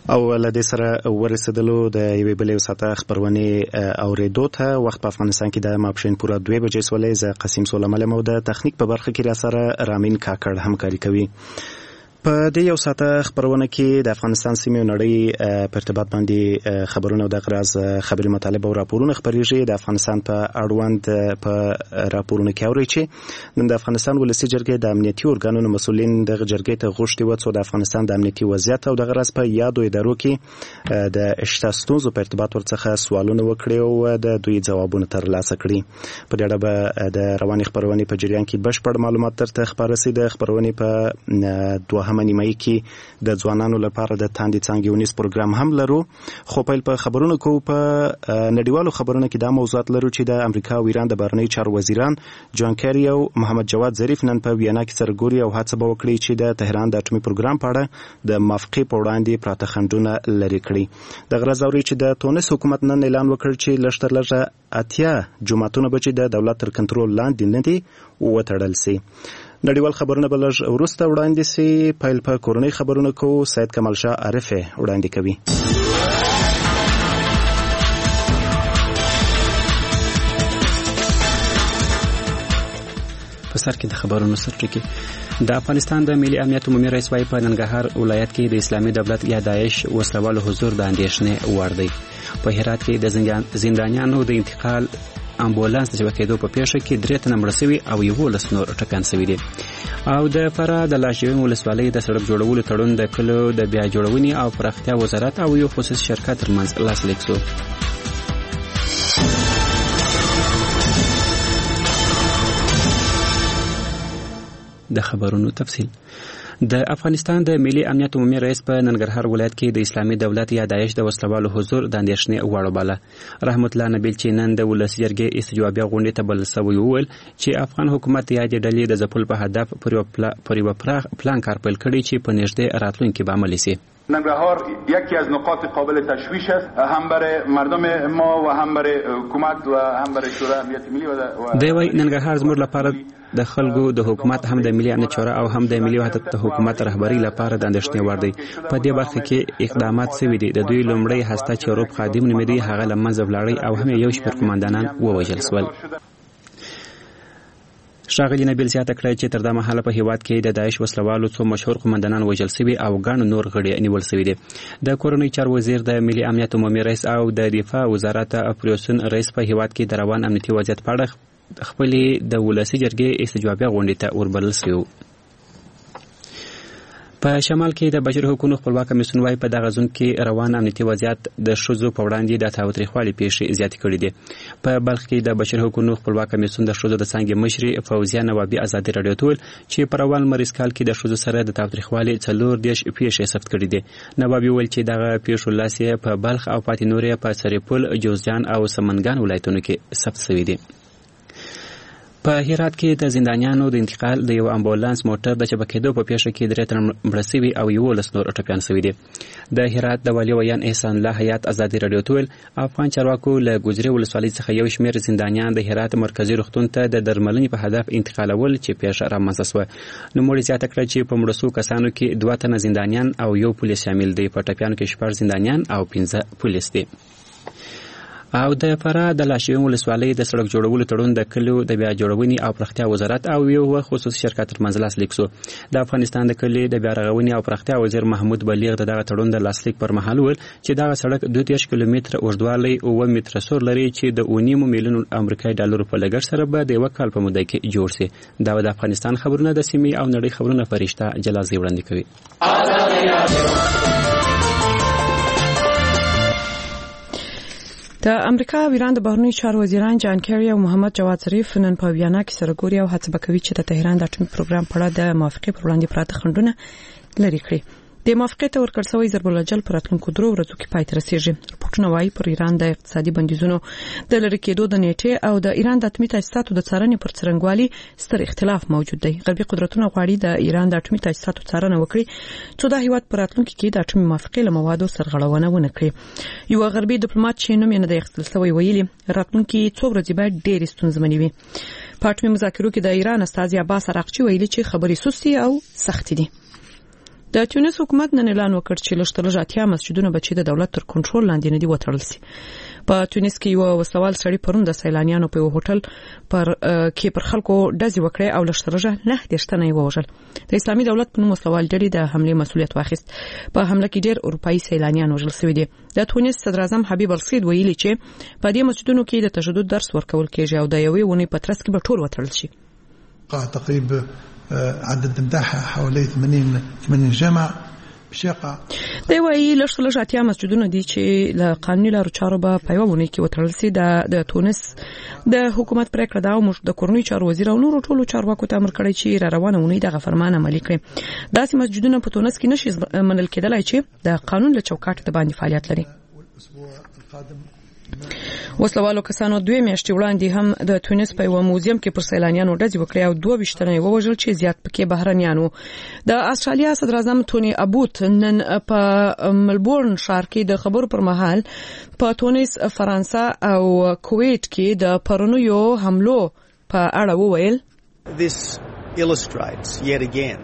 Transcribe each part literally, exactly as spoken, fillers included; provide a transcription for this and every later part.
او لدې سره ورسېدلو د یوې بلې وساته خبرونې اورېدو ته وخت په افغانستان کې د ماپښین پوره دوه بجې سولې ز قسیم سولمل مو د تخنیک په برخه کې را سره رامین کاکړ همکاري کوي. په دې یو ساته خبرونه کې د افغانستان سیمې نړۍ په ارتباط باندې خبرونه او د غراز خبري مطالب او راپورونه خبريږي. د افغانستان په اړوند په راپورونه کې اوري چې نن د افغانستان ولسی جرګې د امنیتي ارګانونو مسولین د جرګې ته غوښتي وڅو د افغانستان د امنیتي وضعیت او د غراز په یادو ادارو کې د اشتاستونزو په ارتباط ورڅخه سوالونه وکړي او د دوی ځوابونه ترلاسه کړي. په دې اړه به د رواني خبرونې په جریان کې بشپړ معلومات ترته خبر رسي. د خبرونې په دوه منیمای کې د ځوانانو لپاره د تاندې څنګه ونیس پروګرام هم لرو. خو په په خبرونو کو په نړیوالو خبرونو کې دا موضوعات لرو چې د امریکا او ایران د بهرنی چارو وزیران جان کری او محمد جواد ظریف نن په وینا کې سرګوري او هڅه وکړي چې د تهران د اټومي پروګرام په اړه د موافقې په وړاندې پراته خنډونه لري کړي. د غرض اوري چې د تونس حکومت نن اعلان وکړ چې لشتر لږه اتیا جماعتونه به چې د دولت تر کنټرول لاندې نه دي وتړل سي. نړیوال خبرونه بلج ورسته وړاندې سي. پایل په کورنۍ خبرونه کو سید کمال شاه عارف وړاندې کوي. په سر کې د خبرونو سرټکی د افغانستان د ملي امنیت عمومي رئیس وايي په ننګرهار ولایت کې د اسلامي دولت یا داعش وسلوالو حضور د اندېښنې وړ دی. په هرات کې د زندانیانو د انتقال امبولانس د شبکېدو په پیښه کې درې تنه مړه شوي او یولس نور ټکان شوي دي. او د فراه د لاشعوي ولسوالۍ د سړک جوړولو تړون د کلو د بیا جوړونې او پراختیا وزارت او یو خصوصي شرکت ترمنځ لاسلیک شو. د خبرونو تفصیل. د افغانستان د ملي امنیت عمومي رئیس په ننګرهار ولایت کې د اسلامي دولت یا داعش د وسلوالو حضور د اندېښنې وړ باله. رحمت الله نبیل چې نن د ولسی جرګې استجوابیه غونډې ته بلل شوی وویل چې افغان حکومت یا د ډلې د ځپل په هدف پر یو پلان کار پیل کړی چې په نږدې راتلونکي به عملي شي. ننگرهار یکی از نقاط قابل تشویش است، هم برای مردم ما و هم برای حکومت و هم برای شورای امنیت ملی و دی وای ننګرهار زموږ لپاره د خلکو د حکومت هم د ملي امنیت شورا او هم د ملي وحدت د حکومت رهبری لپاره د اندېښنې وړ دی. په دې برخه کې اقدامات شوي دي. د دوی لومړی هسته چې روب خادم نومېدی هغه له منځه ولاړی او هم یو شمېر قوماندانان ووژل شول. ښاغلي نبیل زیاته کړه چې تر دا مهاله په هیواد کې د داعش وسلوالو څو مشهور قوماندانان وژل شوي او ګڼ نور غړي نیول شوي دي. د کورنۍ چارو وزیر د ملي امنیت عمومي رئیس او د دفاع وزارت اپریشن رئیس په هیواد کې د روان امنیتي وضعیت په اړه خپلې د ولسی جرګې استجوابیه غونډې ته وربلل شوي. په شمال کې د بشري حقوقو خپلواک کمیسیون وايي په دغه ځون کې روان امنیتي وضعیت د ښځو په وړاندې د تاوتریخوالي پیښې زیاتې کړې دي. په بلخ کې د بشري حقوقو خپلواک کمیسیون د ښځو د څانګې مشري فوزیه نوابي ازادي راډیو ته ویل چې په روان مریض کال کې د ښځو سره د تاوتریخوالي څلور دېرش پیښې ثبت کړې دي. نوابي ویل چې دغه پیښو لاس یې په بلخ او پاتې نورې په سرپل، جوزجان او سمنګان ولایتونو کې ثبت شوي دي. په هرات کې د زندانیانو د انتقال د یو امبولانس موټر د چپکېدو په پیښه کې درې تنه مړه شوي او یولس نور ټپیان شوي دي. د هرات د والي ویان احسان الله حیات ازادي راډیو ته ویل افغان چارواکو له ګوجري ولسوالۍ څخه یو شمېر زندانیان د هرات مرکزي روغتون ته د درملنې په هدف انتقالول چې پیښه رامنځته شوه. نوموړي زیاته کړه چې په مړه شوو کسانو کې دوه تنه زندانیان او یو پولیس شامل دي. په ټپیانو کې شپږ زندانیان او پنځه پولیس دي. او د فراه د لاشعوي ولسوالۍ د سړک جوړولو تړون د کلیو د بیا جوړونې او پراختیا وزارت او یو خصوصي شرکت ترمنځ لاسلیک شو. د افغانستان د کلي د بیا رغونې او پراختیا وزیر محمود بلیغ د دغه تړون د لاسلیک پر مهال ویل چې دغه سړک دوه دېرش کیلومتره اوږدوالی اووه متره سور لري چې د اوه نیم میلیون امریکایي ډالرو په لګښت سره به د یوه کال په موده کې جوړ شي. دا د افغانستان خبرونه د سیمې او نړۍ خبرونه فرشته جلازي وړاندې کوي. د امریکا او ایران د بهرنیو چارو وزیران جان کری او محمد جواد ظریف نن په ویانا کې سره ګوري او هڅه کوي چې د تهران د اټومي پروګرام په اړه د موافقې پر وړاندې پراته خنډونه لرې کړي. د موافقې ته ورکړل شوی ضرب العجل پر راتلونکو درو ورځو کې پای ته رسیږي. رپورټونه وايي پر ایران د اقتصادي بندیزونو د لرې کېدو د نیټې او د ایران د اټومي تاسیساتو د څارنې پر څرنګوالي ستر اختلاف موجود دی. غربي قدرتونه غواړي د ایران د اټومي تاسیساتو څارنه وکړي چې د هیواد پر راتلونکو کې د اټومي موافقې له موادو سرغړونه ونه کړي. یو غربي ډیپلوماټ چې نوم یې نه دی اخیستل شوی ویلي راتلونکي څو ورځې باید ډېرې ستونزمنې وي. په اټومي مذاکرو کې د ایران استازي عباس عراقچي ویلي چې خبرې سستې او سختې دي. د تونس حکومت نن اعلان وکړ چې لږترلږه اتیا مسجدونه به چې د دولت تر کنټرول لاندې نه دي وتړل شي. په تونس کې یو وسوال سړی پرون د سیلانیانو په هوټل پر کې پر خلکو ډزې وکړې او لږترلږه نه دېرش تنه یې ووژل. د اسلامي دولت په نوم وسوال ډلې د حملې مسؤلیت واخیست. په حمله کې ډېر اروپایي سیلانیان وژل شوي دي. د تونس صدر اعظم حبیب السید ویلي چې په دې مسجدونو کې د تشدد درس ورکول کېږي او د یوې ونې په ترڅ کې به ټول وتړل شي. تقريبا عدد متاحة حوالي ثمانين ثمانين جامع بشاقة. دی وايي لږترلږه اتیا مسجدونه دي چې له قانوني لارو چارو به په یوه ونې کې وتړل شي. د تونس د حکومت پریکړه ده او موږ د کورنۍ چارو وزیر او نورو ټولو چارواکو ته امر کړی چې را روانه ونې دغه فرمان عملي کړي. داسې مسجدونه په تونس کې نشي منل کېدلای چې د قانون له چوکاټ د باندې فعالیت لري. وسلوالو کسانو دوه میاشتې وړاندې هم د تونس په یو موزیم کې پر سیلانیانو ډزې وکړې او دوه ویشت تنه یې ووژل چې زیات پکې بهرنیان وو. د استرالیا صدر اعظم توني ابوت نن په ملبورن ښار کې د خبرو پر مهال په تونس، فرانسه او کویت کې د پرونیو حملو په اړه وویل. This illustrates yet again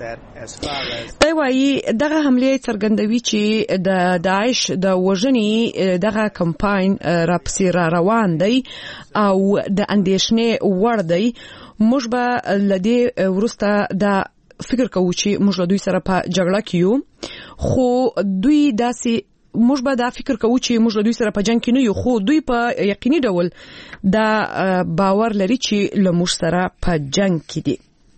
دی وايي دغه حمله څرګندوي چې د داعش د وژنې دغه کمپاین را پسې را روان دی او د اندېښنې وړ دی. موږ به لدې ورسته د فکر کوو چې موږ له دوی سره په جګړه کې یو، خو دوی داسې موږ به دا فکر کوو چې موږ له دوی سره په جنگ کې نه یو، خو دوی په یقیني ډول دا باور لري چې له موږ سره په جنگ کې دي.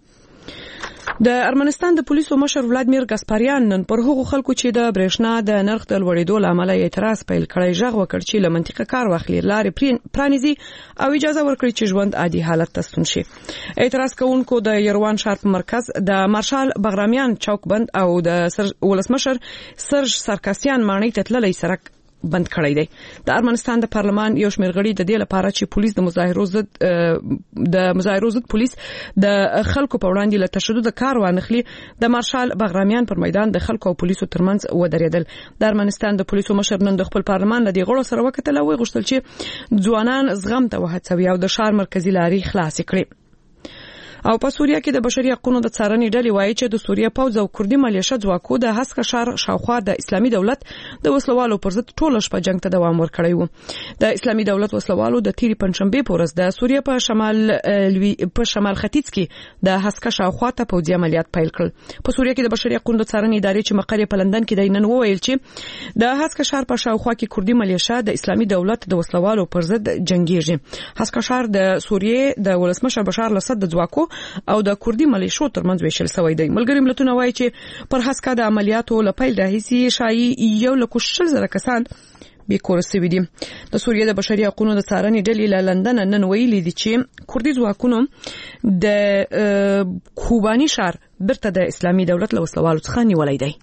د ارمنستان د پولیسو مشر ولادمیر ګاسپاریان نن پر هغو خلکو چې د برېښنا د نرخ د لوړېدو له امله اعتراض پیل کړی ژغ وکړ چې له منطقه کار واخلي، لارې پرانیزي او اجازه ورکړي چې ژوند عادي حالت ته ستون شي. اعتراض کوونکو د یروان ښار په مرکز د مارشال بغرامیان چوک بند او د ولسمشر سرج سرکاسیان ماڼۍ ته تللی سړک بند کړی دی. د ارمنستان د پارلمان یو شمېر غړي د دې لپاره چې پولیس د مظاهرو ضد د مظاهرو ضد پولیس د خلکو په وړاندې له تشدد کار وانخلي د مارشال بغرامیان پر میدان د خلکو او پولیسو ترمنځ ودرېدل. د ارمنستان د پولیسو مشر نن د خپل پارلمان له دې غړو سره وکتل او غوښتل چې ځوانان زغم ته وهڅوي او د ښار مرکزي لارې خلاصې کړي. او په سوریه کې د بشري حقوقو د څارنې ډلې وایي چې د سوریه پوځ او کردي ملیشه ځواکو د هسکه ښار شاوخوا د اسلامي دولت د وسلوالو پر ضد ټوله شپه جنگ ته دوام ورکړی و. د اسلامي دولت وسلوالو د تیری پنځشنبه په ورځ د سوریه په شمال په شمال ختیځ کې د هسکه شاوخوا ته پوځي عملیات پیل کړل. په سوریه کې د بشري حقوقو د څارنې ادارې چې مقر په لندن کې د نن وویل چې د هسکه ښار په شاوخوا کې کردي ملیشه د اسلامي دولت د وسلوالو پر ضد جنگیږي. هسکه ښار د سوریه د ولسمشر بشار الاسد د ځواکو او د کردي ملیشو ترمنځ ویشل شوی دی. ملګری ملتونه وایي چې پر هسکه د عملیاتو لپیل راهیسي شایي یو لکه شل زره کسان بې کوره شوي دي. د سوریه د بشري حقوقو د څارنې ډلې له لندن نن ویلي دي چې کردي ځواکونو د کوباني ښار بیرته د اسلامي دولت له وسلوالو څخه نیولی دی.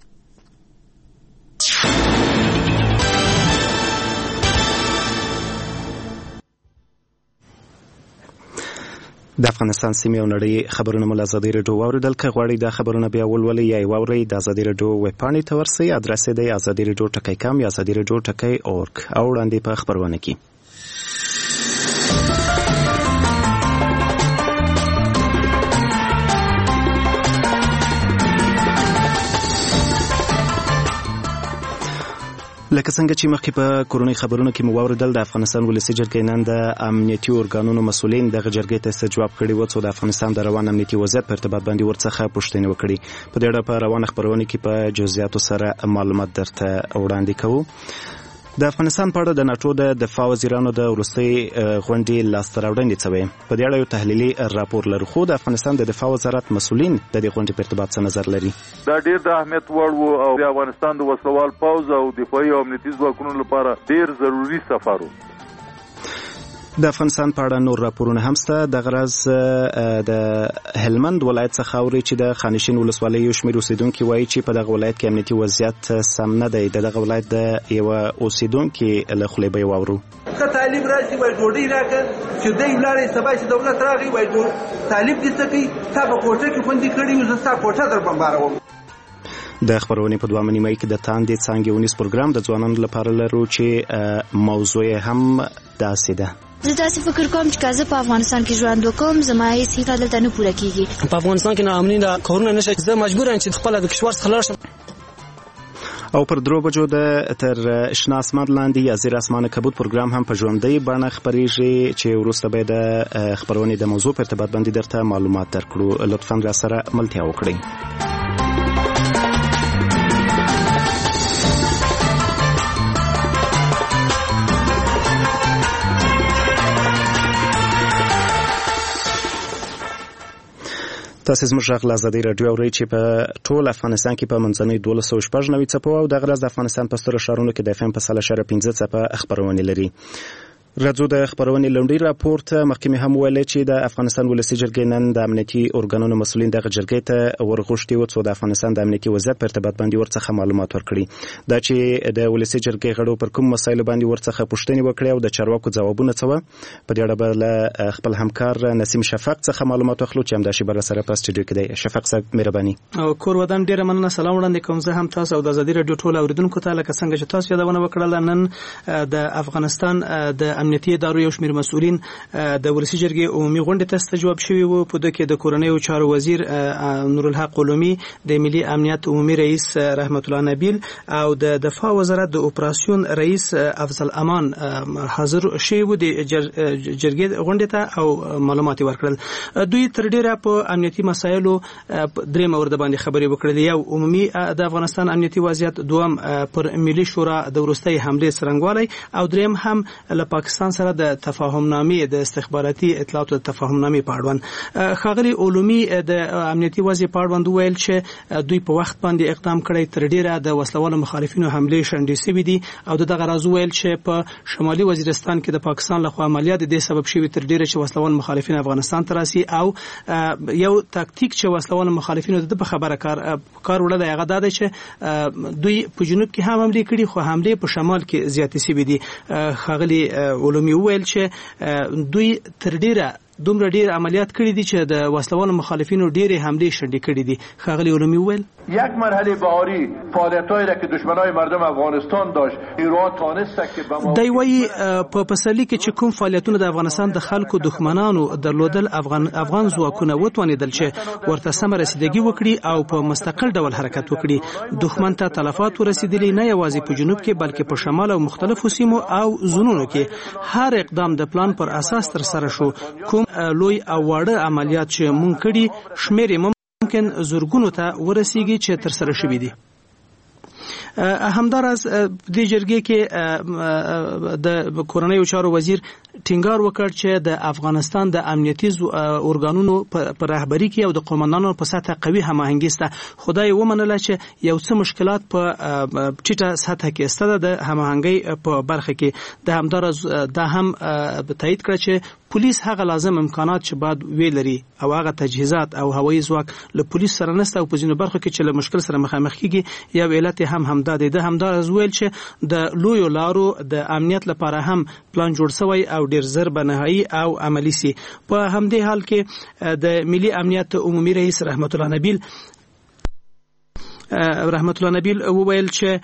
د افغانستان سیمې او نړۍ خبرونه مو له ازادي راډیو واوریدل. که غواړئ دا خبرونه بیا ولولئ یا یې واورئ د ازادي راډیو ویب پاڼې ته ورسئ. ادرس یې دی ازادي راډیو ټکی کام یا ازادي راډیو ټکی اورګ او وړاندې په خبرونه کې لکه څنګه چې مخکې په کورونی خبرونو کې مو واوریدل، د افغانستان ولسي جرګې نن د امنیتي ارګانونو مسؤلین دغه جرګې ته استجواب کړی و چې د افغانستان د روان امنیتي وضعیت په ارتباط باندې ورڅخه پوښتنې وکړي. په دې اړه په روانه خبرونه کې په جزئیاتو سره معلومات درته وړاندې کوو. د افغانستان په اړه د ناتو د دفاع وزیرانو د وروستۍ غونډې لاسته راوړنې څه وې؟ په دې اړه یو تحلیلي راپور لرو، خو د افغانستان د دفاع وزارت مسؤلین د دې غونډې په ارتباط څه نظر لري؟ دا ډېر د اهمیت وړ و او د افغانستان د وسلوال پوځ او دفاعي او امنیتي ځواکونو لپاره ډېر ضروري سفر و. د افغانستان په اړه نور راپورونه هم شته. د غرض د هلمند ولایت څخه اوري چې د خانشین ولسوالۍ یو شمېر اوسیدونکي وایي چې په دغه ولایت کې امنیتي وضعیت سم نه دی. د دغه ولایت د یوه اوسیدونکي له خولې به یې واورو. که طالب راشي وایي ډوډۍ راکړه، چې دی ولاړی سبا چې دولت راغی وایي طالب دې څه کوي، تا په کوټه کې خوندي کړي یو، زه ستا کوټه در بمباروم. د خبرونې په دوه نیمه کې د تاندې څانګې ونیس پروګرام د ځوانانو لپاره لرو چې موضوع هم داسې ده. زه داسې فکر کوم چې که زه په افغانستان کې ژوند وکړم زما هیڅ هیله دلته نه پوره کیږي. په افغانستان کې ناامني ده، کارونه نشته، زه مجبور یم چې خپل د کشور څخه لاړ شم. او پر درو بجو د تر شنه اسمان لاندې یا زیر اسمان کبوت پروګرام هم په ژوندۍ بڼه خپرېږي چې وروسته به د خبرونې د موضوع په ارتباط باندې درته معلومات درکړو. لطفاً را سره ملتیا وکړئ. تاسو زموږ غږ له ازادي راډیو اورئ چې په ټول افغانستان کې په منځنۍ دولس سوه شپږ نوي څپو او دغه ورځ د افغانستان په سترو ښارونو کې د اف ام په سل اشاریه پنځه څپه خپرونې لري. راځو د خبرونې لنډۍ راپورته. مخکې مې هم ویل چې د افغانستان ولسي جرګې نن د امنیتي ارګانونو مسؤلین دغه جرګې ته ورغوښتي وو څو د افغانستان د امنیتي وضعیت په ارتباط باندې ورڅخه معلومات ورکړي. دا چې د ولسي جرګې غړو پر کوم مسایلو باندې ورڅخه پوښتنې وکړي او د چارواکو ځوابونه څه وو، په دې اړه به له خپل همکار نسیم شفق څخه معلومات واخلو چې همدا شی بر سره په سټوډیو کې دی. شفق صاحب مهرباني. او کور ودان ډیره مننه. سلام وړاندې کوم زه هم تاسو او د ازادي راډیو ټول اوریدونکو ته، لکه څنګه چې تاسو یادونه وکړه نن د افغانستان د امنیتي ادارو یو شمېر مسؤلین د ولسي جرګې عمومي غونډې ته استجواب شوي وو. په دې کې د کورنیو چارو وزیر نورالحق علومي، د ملي امنیت عمومي رئیس رحمت الله نبیل او د دفاع وزارت د اپراسیون رئیس افضل امان حاضر شوي وو د جرګې غونډې ته او معلومات ورکړل. دوی تر ډیره په امنیتي مسایلو درې مورد باندې خبرې وکړې. یو عمومي د افغانستان امنیتي وضعیت، دوم پر ملي شورا د وروستۍ حملې څرنګوالی او دریم هم له پاکستان سره د تفاهمنامې د استخباراتي اطلاعاتو د تفاهمنامې په اړوند. ښاغلي علومي د امنیتي وضعیت په اړوند ویل چې دوی په وخت باندې اقدام کړی، تر ډیره د وسلوالو مخالفینو حملې شنډې شوې دي او دغه راز ویل چې په شمالي وزیرستان کې د پاکستان لخوا عملیات د سبب شوي تر ډیره چې وسلوال مخالفین افغانستان ته راسي او یو تاکتیک چې وسلوال مخالفینو د په خبره کار کار وړل هغه دا دی چې دوی په جنوب کې هم حملې کړي خو حملې په شمال کې زیاتې شوې دي. ښاغلي علومي ویل چې دوی تر ډیره دومره ډیر عملیات کړي دي چې د وسلوالو مخالفینو ډیره حملې شنډې کړي دي. ښاغلي علومي ویل یک مرحله بهاری فعالیت‌هایی را که دشمنای مردم افغانستان داشت ایران تانسته که به دی وایي په پسرلي کې چې کوم فعالیتونه د افغانستان د خلکو دښمنانو درلودل، افغان افغان ځواکونه وتوانېدل چې ورته سمه رسیدګي وکړي او په مستقل ډول حرکت وکړي. دښمن ته تلفات ورسېدلي نه یوازې په جنوب کې بلکې په شمال او مختلفو سیمو او زونونو کې. هر اقدام د پلان پر اساس تر سره شو. کوم لوی او واړه عملیات چې مونږ کړي شمېر ممکن زورګونو ته ورسیږي چې تر سره شوي دي. همداراز د جرګې کې د کورنیو چارو وزیر ټینګار وکړ چې د افغانستان د امنیتي ارګانونو په رهبری کې او د قومندانانو په سطح قوي هماهنګي شته. خدای ومنله چې یو څه مشکلات په ټیټه سطح کې شته د هماهنګي په برخه کې. د همداراز دا هم تایید کړ چې پولیس هغه لازم امکانات چې باید ویلري او هغه تجهیزات او هوایي ځواک له پولیس سره نشته او په ځینو برخو کې چې له مشکل سره مخامخ کیږي. یو علت هم همدا دی. د همداراز ویل چې د لویو لارو د امنیت لپاره هم پلان جوړ شوی او ډیر زر به نهایی او عملی سي. په همدې حال کې د ملي امنیت عمومي رئیس رحمت الله نبیل رحمت الله نبیل وویل چې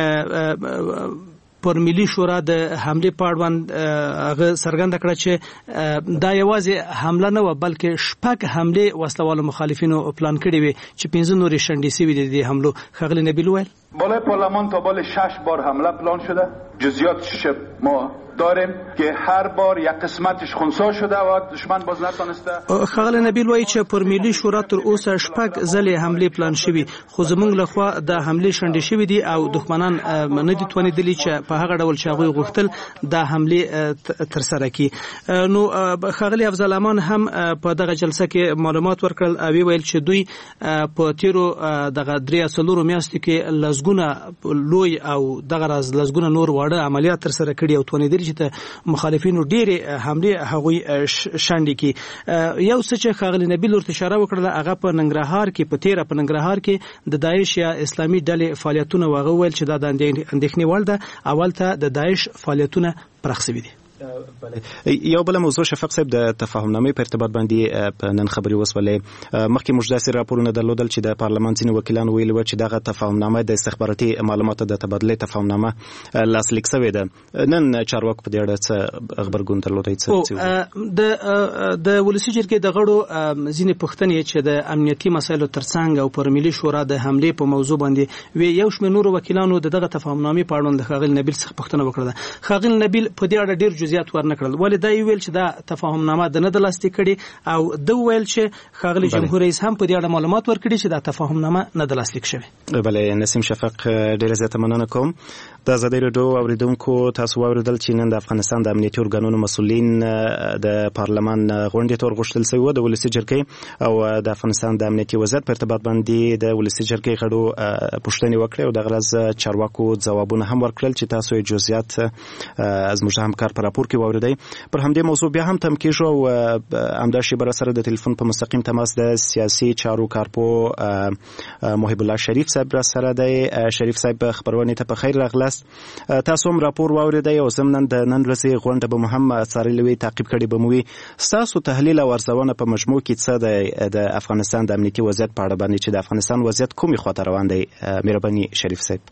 پر ملي شورا د حمله په اړوند هغه څرګنده کړه چې دا یوازې حمله نه و بلکې شپږ حمله وسلوالو مخالفینو پلان کړي وي چې پنځه نورې شنډې شوي دي د حملو. ښاغلي نبیل ویل بالای پارلمان تا بالای شش بار حمله پلان شده. جزئیاتش ما داریم که هر بار یک قسمتش خنثی شده و دشمن باز نتونسته. ښاغلی نبیل وایي چې پر ملي شورا تر اوسه شپږ ځلې حملې پلان شوي خو زموږ لخوا د حملې شنډې شوي دي او دښمنان نه دي توانېدلي چې په هغه ډول چې هغوی غوښتل دا حملې ترسره کړي. نو ښاغلي افضل امان هم په دغه جلسه کې معلومات ورکړل او ویل چې دوی په تیرو دغه درې څلورو میاشتو کې لسګونه لوی او دغه راز لسګونه نور واړه عملیات ترسره کړي او توانېدلي چې د مخالفینو ډېرې حملې هغوی شنډې کړي. یو څه چې ښاغلي نبیل ورته اشاره وکړله هغه په ننګرهار کې په تیره په ننګرهار کې د داعش یا اسلامي ډلې فعالیتونه هغه ویل چې دا د اندېښنې وړ ده. اول ته د داعش فعالیتونه پراخ شوي دي. یو بل موضوع شفق صاحب د تفاهمنامې په ارتباط باندې نن خبري وسولې مخکې موږ داسې راپورونه درلودل چې د پارلمان ځینې وکیلان ویلي و چې دغه تفاهمنامه د استخباراتي معلوماتو د تبادلې تفاهمنامه لاسلیک شوې ده. نن چارواکو په دې اړه څه خبرګون درلودی؟ څه د د ولسی جرګې د غړو ځینې پوښتنې چې د امنیتي مسایلو ترڅنګ او پر ملي شورا د حمله په موضوع باندې وی یو شمېر نور وکیلانو دغه تفاهمنامې په اړه د خاغل نبیل څخه پوښتنه وکړه. خاغل نبیل په دې اړه ډیر جزئیات ورنکړل، ولې دا ویل چې دا تفاهمنامه د نه د لاسلیک کړي او د ویل چې خاغلی جمهور رئیس هم په دې اړه معلومات ورکړي چې دا تفاهمنامه نه د لاسلیک شوی. بله نسیم شفق ډیر زیاته مننه کوم. د ازادي راډیو اوریدونکو تاسو واوریدل چې نن د افغانستان د امنیتي ارګانونو مسؤلین د پارلمان غونډې ته ورغوښتل شوي و د ولسي جرګې او د افغانستان د امنیتي وضعیت په ارتباط باندې د ولسي جرګې غړو پوښتنې وکړې او د غرض چارواکو ځوابونه هم ورکړل چې تاسو یې جزئیات زموږ همکار په راپور کې واوریدئ. پر همدې موضوع بیا هم تم کېږو او همدا شیبه سره د ټلیفون په مستقیم تماس د سیاسي چارو کارپو محب الله شریف صاحب را سره دی. شریف صاحب خبرونه ته په خیر راغلاست. تاسو هم راپور واوریدئ او زموږ د نن ورځې غونډه به مهم څارلوي تعقیب کړي به موي. تاسو تحلیل او ارزونه په مجموع کې څه دی د افغانستان د امنیتي وضعیت په اړه باندې چې د افغانستان وضعیت کومې خواته روان دی؟ مهرباني شریف صاحب.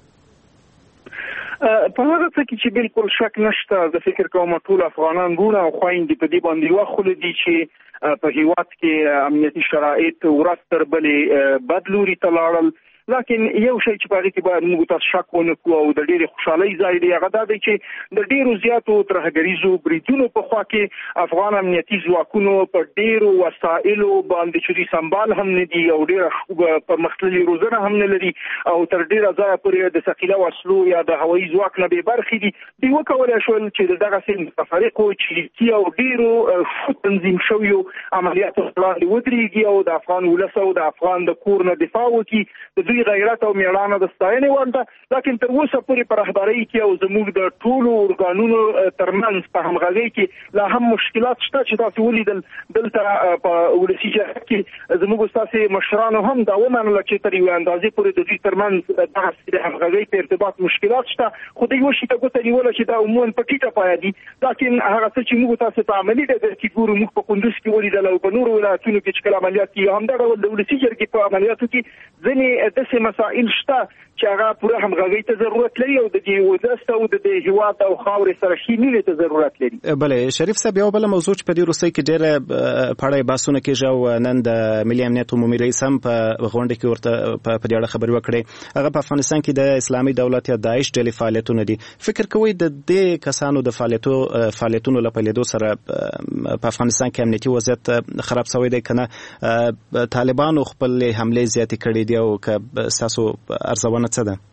په هغه څه کې چې بالکل شک نشته، زه فکر کوم ټول افغانان ګوره او خوایندې په دې باندې وخل دي چې په هیواد کې امنیتي شرایط ورځ تر بلې بدلوري ته لاړل. لکن یو شی چې په هغه کې باید موږ تاسو شک ونه کوو او د ډېرې خوشحالۍ ځای دی هغه دا دی چې د ډېرو زیاتو ترهګریزو بریدونو په خوا کې افغان امنیتي ځواکونو په ډېرو وسایلو باندې چې دوی سمبال هم نه دي او ډېره پرمختللې روزنه هم نه لري او تر ډېره ځایه پورې د ثقیله وسلو یا د هوایي ځواک نه بې برخې دي. دوی وکولی شول چې د دغسې متفرقو چریکي او ډېرو ښه تنظیم شویو عملیاتو وړاندې ودرېږي او د افغان ولس او د افغان د کور نه دفاع وکړي. دوی غیرت او میړانه د ستاینې وړ ده، لکن تر اوسه پورې په رهبرۍ کې او زموږ د ټولو ارګانونو ترمنځ په همغږۍ کې لا هم مشکلات شته چې تاسو ولیدل دلته په ولسي جرګه کې زموږ ستاسې مشرانو هم دا ومنله چې تر یوې اندازې پورې د دوی ترمنځ دغسې د همغږۍ په ارتباط مشکلات شته، خو دوی یوه شي ته ګوته نیوله چې دا عموما په ټیټه پایه دي. لکن هغه څه چې موږ تاسې په عملي ډګر کې ګورو، موږ په کندوز کې ولیدل او په نورو ولایتونو کې چې کله عملیات کېږي همدا ډول د ولسي جرګې په عملیاتو کې ځینې داسې مسائل شته چې هغه پوره همغږۍ ته ضرورت لري او د دې ولس او د دې هیواد او خاورې سره ښې مینې ته ضرورت لري. بله شریف صاحب، یو بله موضوع چې په دې وروستۍ کې ډېره په اړه بحثونه کېږي او نن د ملي امنیت عمومي رئیس هم په غونډه کې ورته په دې اړه خبرې وکړې، هغه په افغانستان کې د اسلامي دولت یا داعش ډلې فعالیتونه دي. فکر کوئ د دې کسانو د فعالیتو فعالیتونو له پیلېدو سره په افغانستان کې امنیتي وضعیت خراب شوی دی که نه طالبانو خپل حملې زیاتې کړې دي او که ستاسو ارزونه څه ده؟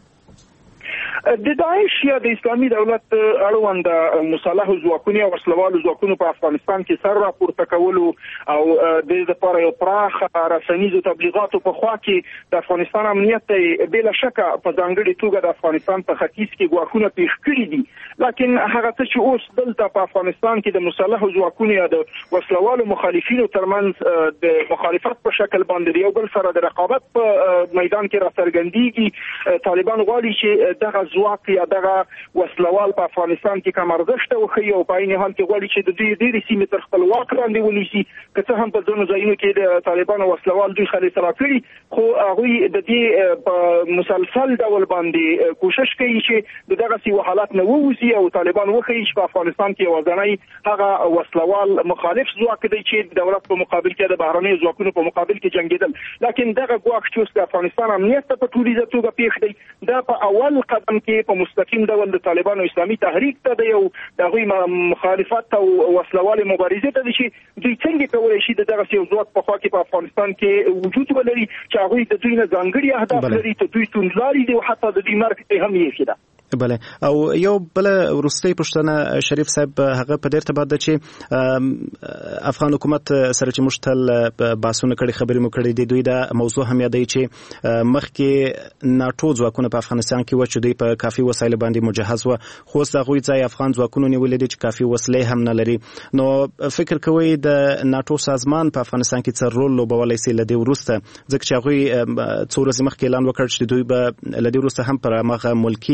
د داعش یا د اسلامي دولت اړوند مسلحو ځواکونو او وسلوالو ځواکونو په افغانستان کې سر راپورته کولو او د دې لپاره یو پراخ رسنیزو تبلیغاتو په خوا کې د افغانستان امنیت ته بلا شک په ځانګړي توګه د افغانستان په ختیځ کې ګواښونه پیښ کړي دي. لکن هغه څه چې اوس دلته په افغانستان کې د مسلحو ځواکونو یا د وسلوالو مخالفینو ترمنځ د مخالفت په شکل باندې یو بل سره د رقابت په میدان کې راڅرګندېږي، طالبان غواړي چې دغه ځواک یا دغه وسلوال په افغانستان کې کم ارزښت وښیي او په عین حال کې غواړي چې د دوی ډېرې سیمې تر خپل واک لاندې ونیسي. که څه هم په ځینو ځایونو کې د طالبانو وسلوال دوی خالص را کړي، خو هغوی د دې په مسلسل ډول باندې کوشش کوي چې د دغسې حالات نه ووځي او طالبان وښیي چې په افغانستان کې یوازینی هغه وسلوال مخالف ځواک دی چې د دولت په مقابل کې د بهرنیو ځواکونو په مقابل کې جنګېدل. لکن دغه ګواښ چې اوس د افغانستان امنیت ته په ټولیزه توګه پیښ دی، دا په اول قدم کې په مستقیم ډول د طالبانو اسلامي تحریک ته دی او د هغوی مخالفت او وسلوالې مبارزې ته دی چې دوی څنګه کولی شي د دغسې یو ځواک په خوا کې په افغانستان کې وجود ولري چې هغوی د دوی نه ځانګړي اهداف لري، د دوی توندلارې دي او حتی د دوی مرګ ته هم یې ده. بله او یو بل وروستۍ پوښتنه شریف صاحب، هغه په دې ارتباط ده چې افغان حکومت سره چې موږ تل بحثونه کړي خبرې مو کړي دي، دوی دا موضوع هم یادوي چې مخکې ناټو ځواکونه په افغانستان کې و چې دوی په کافي وسایل باندې مجهز و، خو اوس د هغوی ځای افغان ځواکونو نیولي دي چې کافي وسلې هم نه لري. نو فکر کوئ د ناټو سازمان په افغانستان کې څه رول لوبولی سي له دې وروسته، ځکه چې هغوی څو ورځې مخکې اعلان وکړ چې دوی به له دې وروسته هم پر هماغه ملکي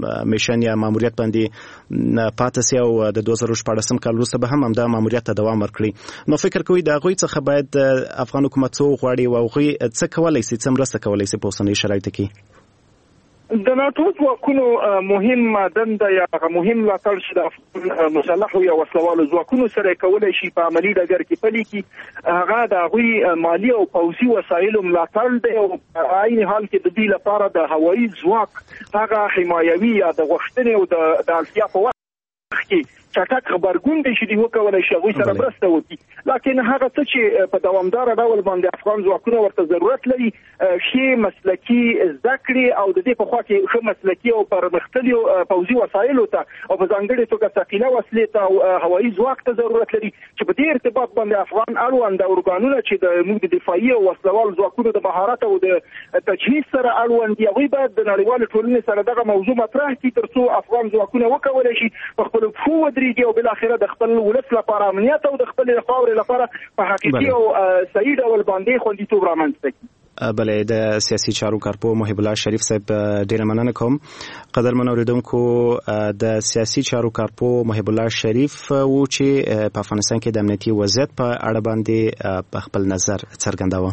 میشن یا ماموریت باندې پاتې سي او د دوه زره شپږم کال وروسته به هم همدا ماموریت ته دوام ورکړي. نو فکر کوي د هغوی څخه باید افغان حکومت څه وغواړي او هغوی څه کولی سي، څه مرسته کولی سي په اوسنیو شرایطو کې؟ د ناتو ځواکونو مهم دنده یا مهم ملاتړ چې د مسلحو یا وسلوالو ځواکونو سره کولای شي په عملي ډګر کې پلي کړي، هغه د هغوی مالي او پوځي وسایلو ملاتړ دی او په عین حال کې د دې لپاره د هوایي ځواک هغه حمایوي یا د غوښتنې او د اړتیا په وخت کې چټک خبرګون دی چې دی وکولای شي هغوی سره مرسته وکړي. لکن هغه څه چې په دوامدار ډول باندې افغان ځواکونه ورته ضرورت لري، ښې مسلکي زده کړې او د دې په خوا کې ښه مسلکي او پرمختللي پوځي وسایلو ته او په ځانګړې توګه ثقیله وسلې ته او هوایي ځواک ته ضرورت لري چې په دې ارتباط باندې افغان اړوند ارګانونه چې د موږ د دفاعي او وسلوال ځواکونو د مهارت او د تجهیز سره اړوند دي، هغوی باید د نړیوالو ټولنې سره دغه موضوع مطرح کړي تر څو افغان ځواکونه وکولای شي په خپلو پښو ودرېږي او بالاخره د خپل ولس لپاره امنیت او د خپلې خاورې لپاره په حقیقي او صحیح ډول باندې خوندیتوب رامنځته کړي. بلې د سیاسي چارو کارپو محب الله شریف صاحب ډیره مننه کوم. قدرمن اوریدونکو، د سیاسي چارو کارپو محب الله شریف و چې په افغانستان کې د امنیتي وضعیت په اړه باندې په خپل نظر څرګنداوه.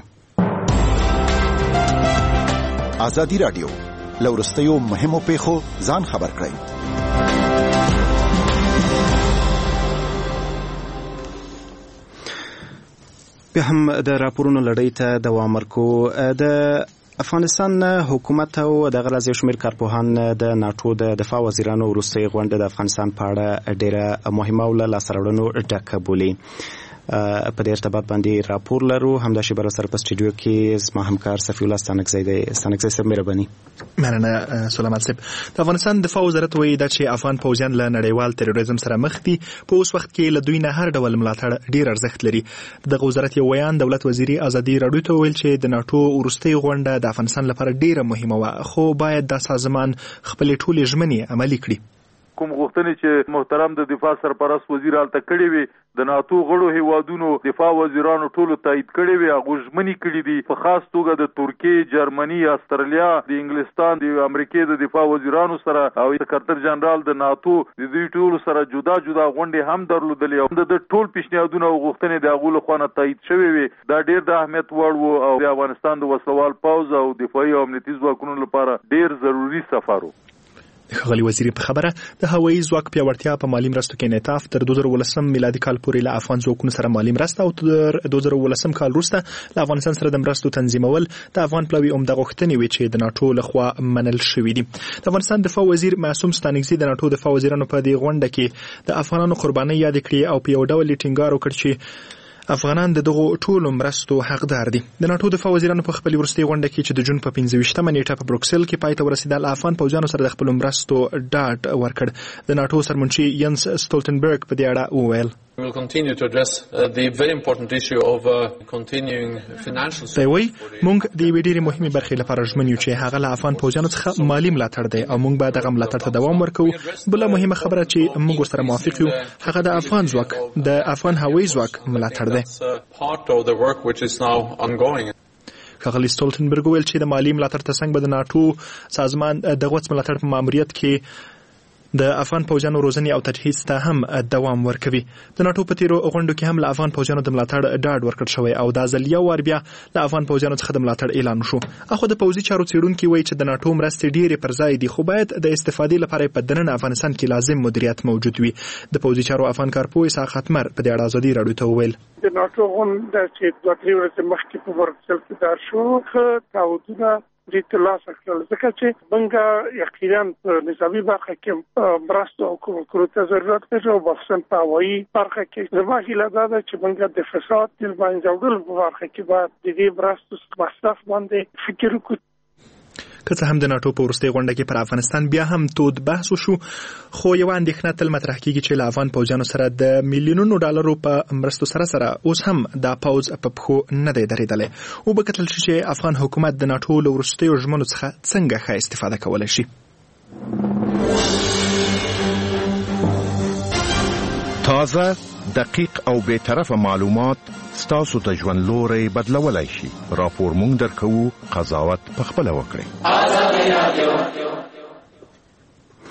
ازادي رادیو لورستیو مهمو پیښو ځان خبر کړئ. بیا هم د راپورونو لړۍ ته دوام ورکو. د افغانستان حکومت او د غرض یو شمېر کارپوهان د ناتو د دفاع وزیرانو وروستۍ غونډه د افغانستان په اړه ډیره مهمه او له لاسته راوړنو ډکه بولي. په دې ارتباط باندې راپور لرو. همدا شی بر سره په سټوډیو کې زما همکار صفی الله ستانکزی دی. ستانکزی صاحب مهرباني. مننه سلامت صاحب. د افغانستان دفاع وزارت وایي دا چې افغان پوځیان له نړیوال تروریزم سره مخ دي، په اوس وخت کې له دوی نه هر ډول ملاتړ ډیر ارزښت لري. دغه وزارت یو ویان دولت وزیري ازادي راډیو ته ویل چې د ناتو وروستۍ غونډه د افغانستان لپاره ډیره مهمه وه، خو باید دا سازمان خپل ټولې ژمنې عملي کړي. کوم غوښتنې چې محترم د دفاع سرپرست وزیر هلته کړې وي، د ناتو غړو هیوادونو دفاع وزیرانو ټولو تایید کړې وي، هغه ژمنې کړي دي. په خاص توګه د ترکیې، جرمني، استرالیا، د انګلستان، د امریکې د دفاع وزیرانو سره او سکرټر جنرال د ناتو د دوی ټولو سره جدا جدا غونډې هم درلودلې او د ټول پیشنهادونه او غوښتنې د هغو لخوا نه تایید شوې وي. دا ډېر د اهمیت وړ و او د افغانستان د وسلوال پوځ او دفاعي او امنیتي ځواکونو لپاره ډېر ضروري سفر و. ښاغلي وزیر په خبره د هوایي ځواک پیاوړتیا په مالي مرستو کې انعطاف تر دوه زره ولسم میلادي کال پورې له افغان ځواکونو سره مالي مرسته او تر دوه زره ولسم کال وروسته له افغانستان سره د مرستو تنظیمول د افغان پلاوي عمده غوښتنې وې چې د ناتو لخوا منل شوې دي. د افغانستان دفاع وزیر معصوم ستانکزي د ناتو دفاع وزیرانو په دې غونډه کې د افغانانو قربانۍ یاد کړې او په یو ډول ټینګار وکړ چې افغانان د دغه ټولو مرستو حقدار دي. د ناتو دفاع وزیرانو په خپل وروستۍ غونډه کې چې د جون په پنځه ویشتمه نیټه په بروکسل کې پای ته ورسېدل، افغان پوځیانو سره د خپل مرستو ډاډ ورکړ. د ناتو سرمنشي ینس سټولټنبرګ په دې اړه وویل We will continue to address uh, the very important issue of uh, continuing financial support. دوی مونږ د یوې ډېرې مهمې برخې لپاره ژمن یو چې هغه له افغان پوځیانو څخه مالي ملاتړ دی او مونږ باید هغه ملاتړ ته دوام ورکوو. بله مهمه خبره چې مونږ ورسره موافق یو هغه د افغان ځواک د افغان هوایي ځواک ملاتړ دی. ښاغلي سټولټنبرګ ویل چې د مالي ملاتړ ترڅنګ به د ناتو سازمان د غوڅ ملاتړ په ماموریت کې د افغان پوځیانو روزنې او تجهیز ته هم دوام ورکوي. د ناتو په تیرو غونډو کې هم له افغان پوځیانو د ملاتړ ډاډ ورکړل شوی او دا ځل یو وار بیا له افغان پوځیانو څخه د ملاتړ اعلان وشو. اخو د پوځي چارو څېړونکي وایي چې د ناتو مرستې ډېرې پر ځای دي، خو باید د استفادې لپاره په دننه افغانستان کې لازم مدیریت موجود وي. د پوځي چارو افغان کارپوه اسحاق ختمر په دې اړه ازادي راډیو ته وویل د ناتو غونډه چې دوه درې ورځې مخکې په بروکسل کې دار شو، ښه تعهدونه دې ترلاسه کړل، ځکه چې موږ یقینا په نظامي برخه کې مرستو او کومکونو ته ضرورت لرو، خصوصا په هوایي برخه کې. زما هیله دا ده چې موږ د فساد د منځه وړلو په برخه کې باید د دې مرستو مصرف باندې فکر وکړو. که څه هم د ناتو په وروستۍ غونډه کې پر افغانستان بیا هم تود بحث وشو، خو یوه اندېښنه تل مطرح کېږي چې له افغان پوځیانو سره د میلیونونو ډالرو په مرستو سره سره اوس هم دا پوځ په پښو نه دی درېدلی. وبکتل شي چې افغان حکومت د ناتو له وروستیو ژمنو څخه څنګه ښه استفاده کولی شي. تازه، دقیق او بی‌طرفه معلومات ستاسو ته ژوند لوري بدلولای شي. راپور مونږ درکوو، قضاوت په خپله وکړئ.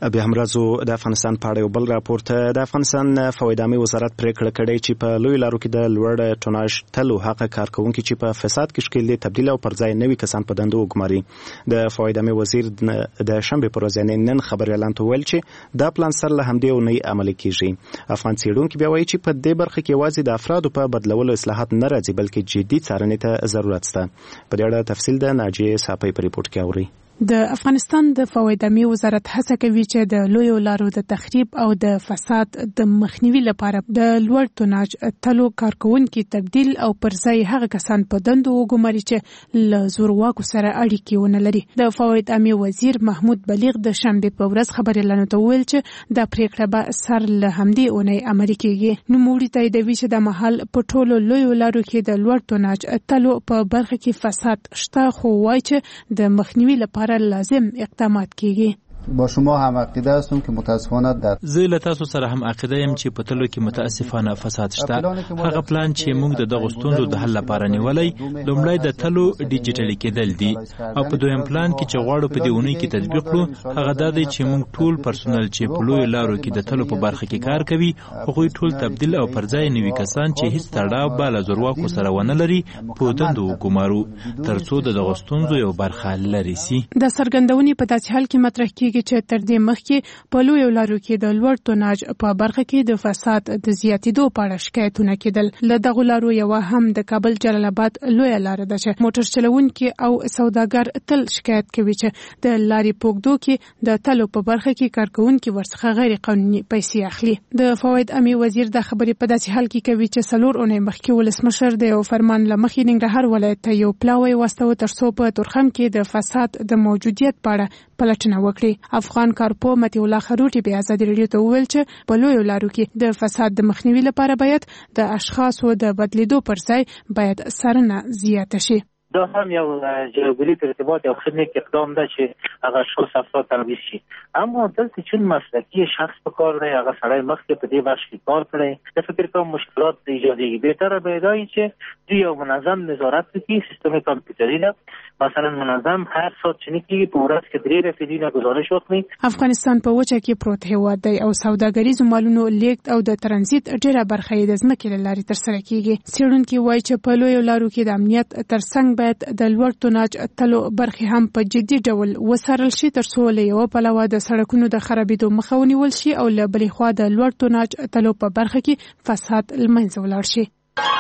بیا هم راځو د افغانستان په اړه یو بل راپور ته. د افغانستان فوایدامي وزارت پریکړه کړې چې په لوی لارو کې د لوړ ټوناژ تلو حق کارکونکو چې په فساد کې شکل دي تبدیل او پر ځای نوي کسان په دندو وګماري. د فوایدامي وزیر د شنبه پر ورځ نن خبر اعلان ویل چې دا پلان سره له همدې او نه عملي کیږي. افغان څېړونکو بیا وایي چې په دې برخه کې یوازې د افرادو په بدلولو اصلاحات نه راځي بلکې جدي څارنې ته ضرورت شته. په دې اړه تفصیل د ناجیه صافی په ریپورت کې اوري. د افغانستان د فوایدامي وزارت هڅه کوي چې د لویو لارو د تخریب او د فساد د مخنیوي لپاره د لوړ ټوناژ تلو کارکونکو تبدیل او پرځای هغه کسان په دندو وګماري چې له زورواکو سره اړیکې ونه لري. د فوایدامي وزیر محمود بلیغ د شنبه په ورځ خبر اعلان وکړ چې د پریکړه به سر له همدې اونۍ عملي کیږي. نو موږ تاییدوي چې د محل په ټولو لویو لارو کې د لوړ ټوناژ تلو په برخه کې فساد شته، خو وایي چې د مخنیوي لپاره لازم اقدامات کیږي. با شما هم عقیده هستم که متاسفانه در زه له تاسو سره هم عقیده یم چې په تلو کې متاسفانه فساد شته. هغه پلان چې موږ د دغه ستونزو د حل لپاره نیولای، لومړی د تلو ډیجیټلي کېدل دي او په دویم پلان کې چې غواړو په دې اونۍ کې تطبیق کړو هغه دا دی چې موږ ټول پرسونل چې په لوی لارو کې د تلو په برخه کې کار کوي هغوی ټول تبدیل او پرځای نوي کسان چې هیڅ تړاو به له زورواکو سره ونه لري په دندو وګمارو ترڅو د دغه ستونزو یو برخه لري سي. د سرګندونې په داسې حال کې مطرح کیږي چې تر دې مخکې په لویو لارو کې د لوړ ټوناژ په برخه کې د فساد د زیاتېدو په اړه شکایتونه کېدل. له دغو لارو یوه هم د کابل جلال آباد لویه لاره ده چې موټر چلوونکي او سوداګر تل شکایت کوي چې د لارې په اوږدو کې د تلو په برخه کې کارکونکي ورڅخه غیر قانوني پیسې اخلي. د فوایدامي وزیر د خبرې په داسې حال کې کوي چې څلور اونۍ مخکې ولسمشر د یو فرمان له مخې ننګرهار ولایت ته یو پلاوی واستاوه ترڅو په تورخم کې د فساد د موجودیت په اړه پلټنه وکړي. افغان کارپو متي الله خروټي په ازادي راډیو ته وویل چې په لویو لارو کې د فساد د مخنیوي لپاره باید د اشخاصو د بدلیدو پر ځای باید څارنه زیاته شي. دا هم یو جلوگیری ارتباط یا خیلی نیک اقدام ده چې هغه شخص افراد تنویز شي، اما دلته چون مسلکی شخص په کار دی هغه سړی مخکې په دې بخش کې کار کړی د فکر کوم مشکلات ایجادېږي. بهتره باید چې دوی یو منظم نظارت وکړي، سیستم کامپیوټري ده مثلا منظم هر ساعت چنین کېږي په ورځ کې درې رفیدونه گزارش وکړي. افغانستان په وچه کې پروت هیواد دی او سوداګریزو مالونو لیږد او د ترانزیت ډېره برخه یې د ځمکې له لارې ترسره کیږي. څېړونکي وایي چې په لویو لارو کې د امنیت ترڅنګ باید د لوړ ټوناژ تلو برخې هم په جدي ډول وڅارل شي ترڅو له یوه پلوه د سړکونو د خرابېدو مخه ونیول شي او له بلې خوا د لوړ ټوناژ تلو په برخه کې فساد له منځه ولاړ شي.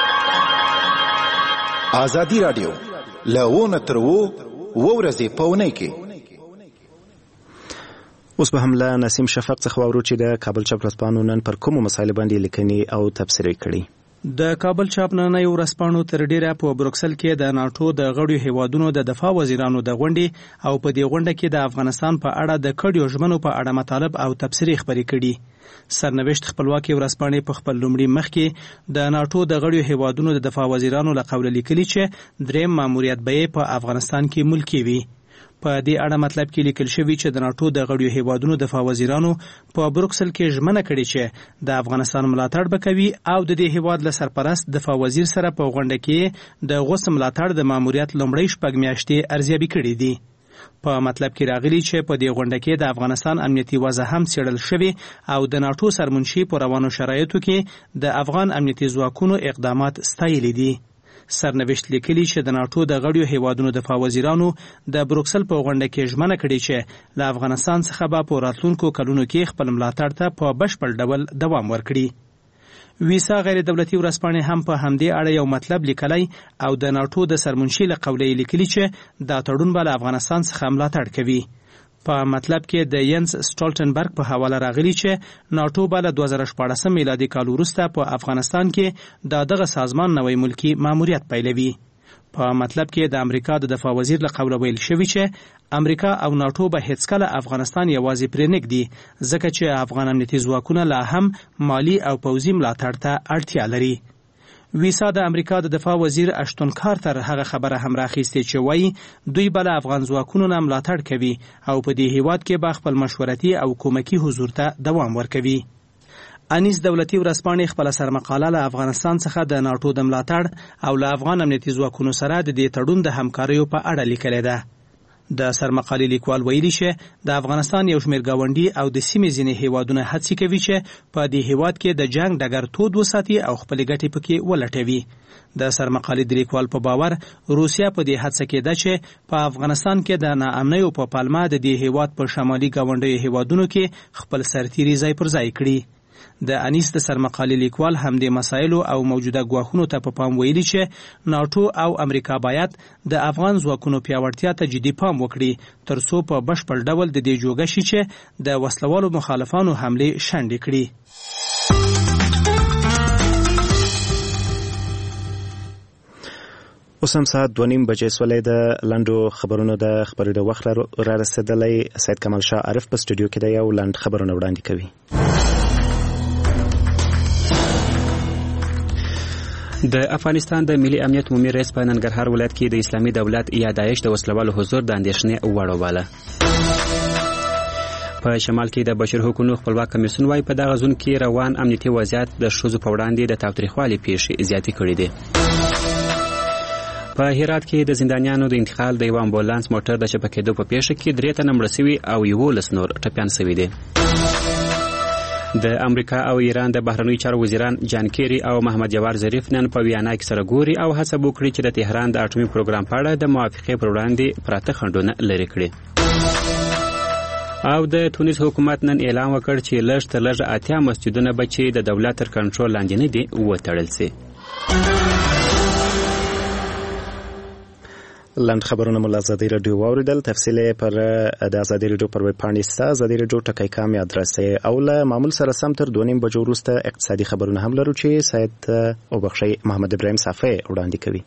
ازادي راډیو لونه تر وو ورځې په اونۍ کې اوس به هم له نسیم شفق څخه واورو چې د کابل چاپ ورځپاڼو نن پر کومو مسایلو باندې لیکنې او تبصرې کړي. د کابل چاپ نننۍ ورځپاڼو تر ډیره په بروکسل کې د ناټو د غړو هیوادونو د دفاع وزیرانو د غونډې او په دې غونډه کې د افغانستان په اړه د کډیو ژمنو په اړه مطالب او تبصرې خبرې کړي. سرنوشت خپلواکي ورځپاڼې په خپل لومړي مخ کې د ناټو د غړو هیوادونو د دفاع وزیرانو له قوله لیکلي چې دریم ماموریت به په افغانستان کې ملکی وي. په دې اړه مطلب کې لیکل شوی چې د ناټو د غړو هیوادونو دفاع وزیرانو په بروکسل کې ژمنه کړې چې د افغانستان ملاتړ وکوي او د دې هیواد له سرپرست دفاع وزیر سره په غونډه کې د غوث ملاتړ د ماموریت لومړی شپږ میاشتې ارزیابي کړې دي. په مطلب کې راغلي چې په دې غونډه کې د افغانستان امنیتي وضع هم څېړل شوی او د ناټو سرمنشي په روانو شرایطو کې د افغان امنیتي ځواکونو اقدامات ستایلي دي. سرنوشت لیکلي چې د ناټو د غړو هیوادونو دفاع وزیرانو د بروکسل په غونډه کې ژمنه کړې چې له افغانستان څخه به په راتلونکو کلونو کې خپل ملاتړ ته په بشپړ ډول دوام ورکړي. ویسا غیر دولتي ورځپاڼې هم په همدې اړه یو مطلب لیکلی او د ناټو د سرمنشي له قوله یې لیکلي چې دا تړون به له افغانستان څخه ملاتړ کوي. په مطلب کې د ینس سټالټنبرګ په حواله راغلی چې ناټو به له دوه زره شپاړسم میلادي کال وروسته په افغانستان کې د دغه سازمان نوی ملکی ماموریت پیلوي. په مطلب کې د امریکا د دفاع وزیر له قوله ویل شوی چې امریکا او ناټو به هیڅکله افغانستان یوازې پرې نږدي ځکه چې افغان امنیتي ځواکونه لا هم مالی او پوځي ملاتړ ته اړتیا لري. ویسا د امریکا د دفاع وزیر اشتون کارتر هغه خبره هم راخیستې چې وایي دوی بل افغان ځواکونو نه ملاتړ کوي او په دې هیواد کې به خپل مشورتي او کومکی حضور ته دوام ورکوي. انیس دولتي ورځپاڼې خپل سرمقاله له افغانستان څخه د ناټو د ملاتړ او له افغان امنیتي ځواکونو سره د دې تړون د همکاریو په اړه لیکلې ده. د سرمقالې لیکوال ویلي چې د افغانستان یو شمېر ګاونډي او د سیمې ځینې هیوادونه هڅې کوي چې په دې هیواد کې د جنگ ډګر تود وساتي او خپلې ګټې پکې ولټوي. د سرمقالې د لیکوال په باور روسیا په دې هڅه کې ده چې په افغانستان کې د ناامنۍ په پالما د دې هیواد په شمالي ګاونډیو هیوادونو کې خپل سرتیري ځای پر ځای کړي. د انیس د سرمقالې لیکوال هم د مسایلو او موجوده ګواښونو ته په پام ویلي چې ناټو او امریکا باید د افغان ځواکونو پیاوړتیا ته جدي پام وکړي ترڅو په بشپړ ډول د دې جوګه شي چې د وسلوالو مخالفانو حملې شنډې کړي. اوس هم ساعت دوه نیم بجې سولې د لنډو خبرونو د خبرېدو وخت را رسېدلی. سید کمال شاه عارف په سټوډیو کې د یو لنډ خبرونه وړاندې کوي. د افغانستان د ملي امنیت عمومي رئیس په ننګرهار ولایت کې د اسلامي دولت یا داعش د وسلوالو حضور د اندېښنې وړ وباله. په شمال کې د بشر حقوقو خپلواک کمیسیون وايي په دغه ځون کې روان امنیتي وضعیت د ښځو په وړاندې د تاوتریخوالي پیښې زیاتې کړې دي. په هرات کې د زندانیانو د انتقال د یو امبولانس موټر د چپه کېدو په پیښه کې درې تنه مړه سوي او یولس نور ټپیان سوي دي. د امریکا او ایران د بهرنیو چارو وزیران جان کیری او محمد جواد ظریف نن په ویانا کې سره ګوري او هڅه وکړي چې د تهران د اټومي پروګرام په اړه د موافقې پر وړاندې پراته خنډونه لرې کړي. او د تونس حکومت نن اعلان وکړ چې لږ تر لږه اتیا مسجدونه به چې د دولت تر کنټرول لاندې نه دي وتړل شي. لنډ خبرونه مو له ازادي راډیو واوریدل. تفصیل پر د ازادي راډیو پر ویب پاڼې ستا ازادي راډیو ټکی کام ادرسه او له معمول سره سم تر دوه نیم بجو وروسته اقتصادي خبرونه هم لرو چې سید او بخشي محمد ابراهیم صافی وړاندې کوي.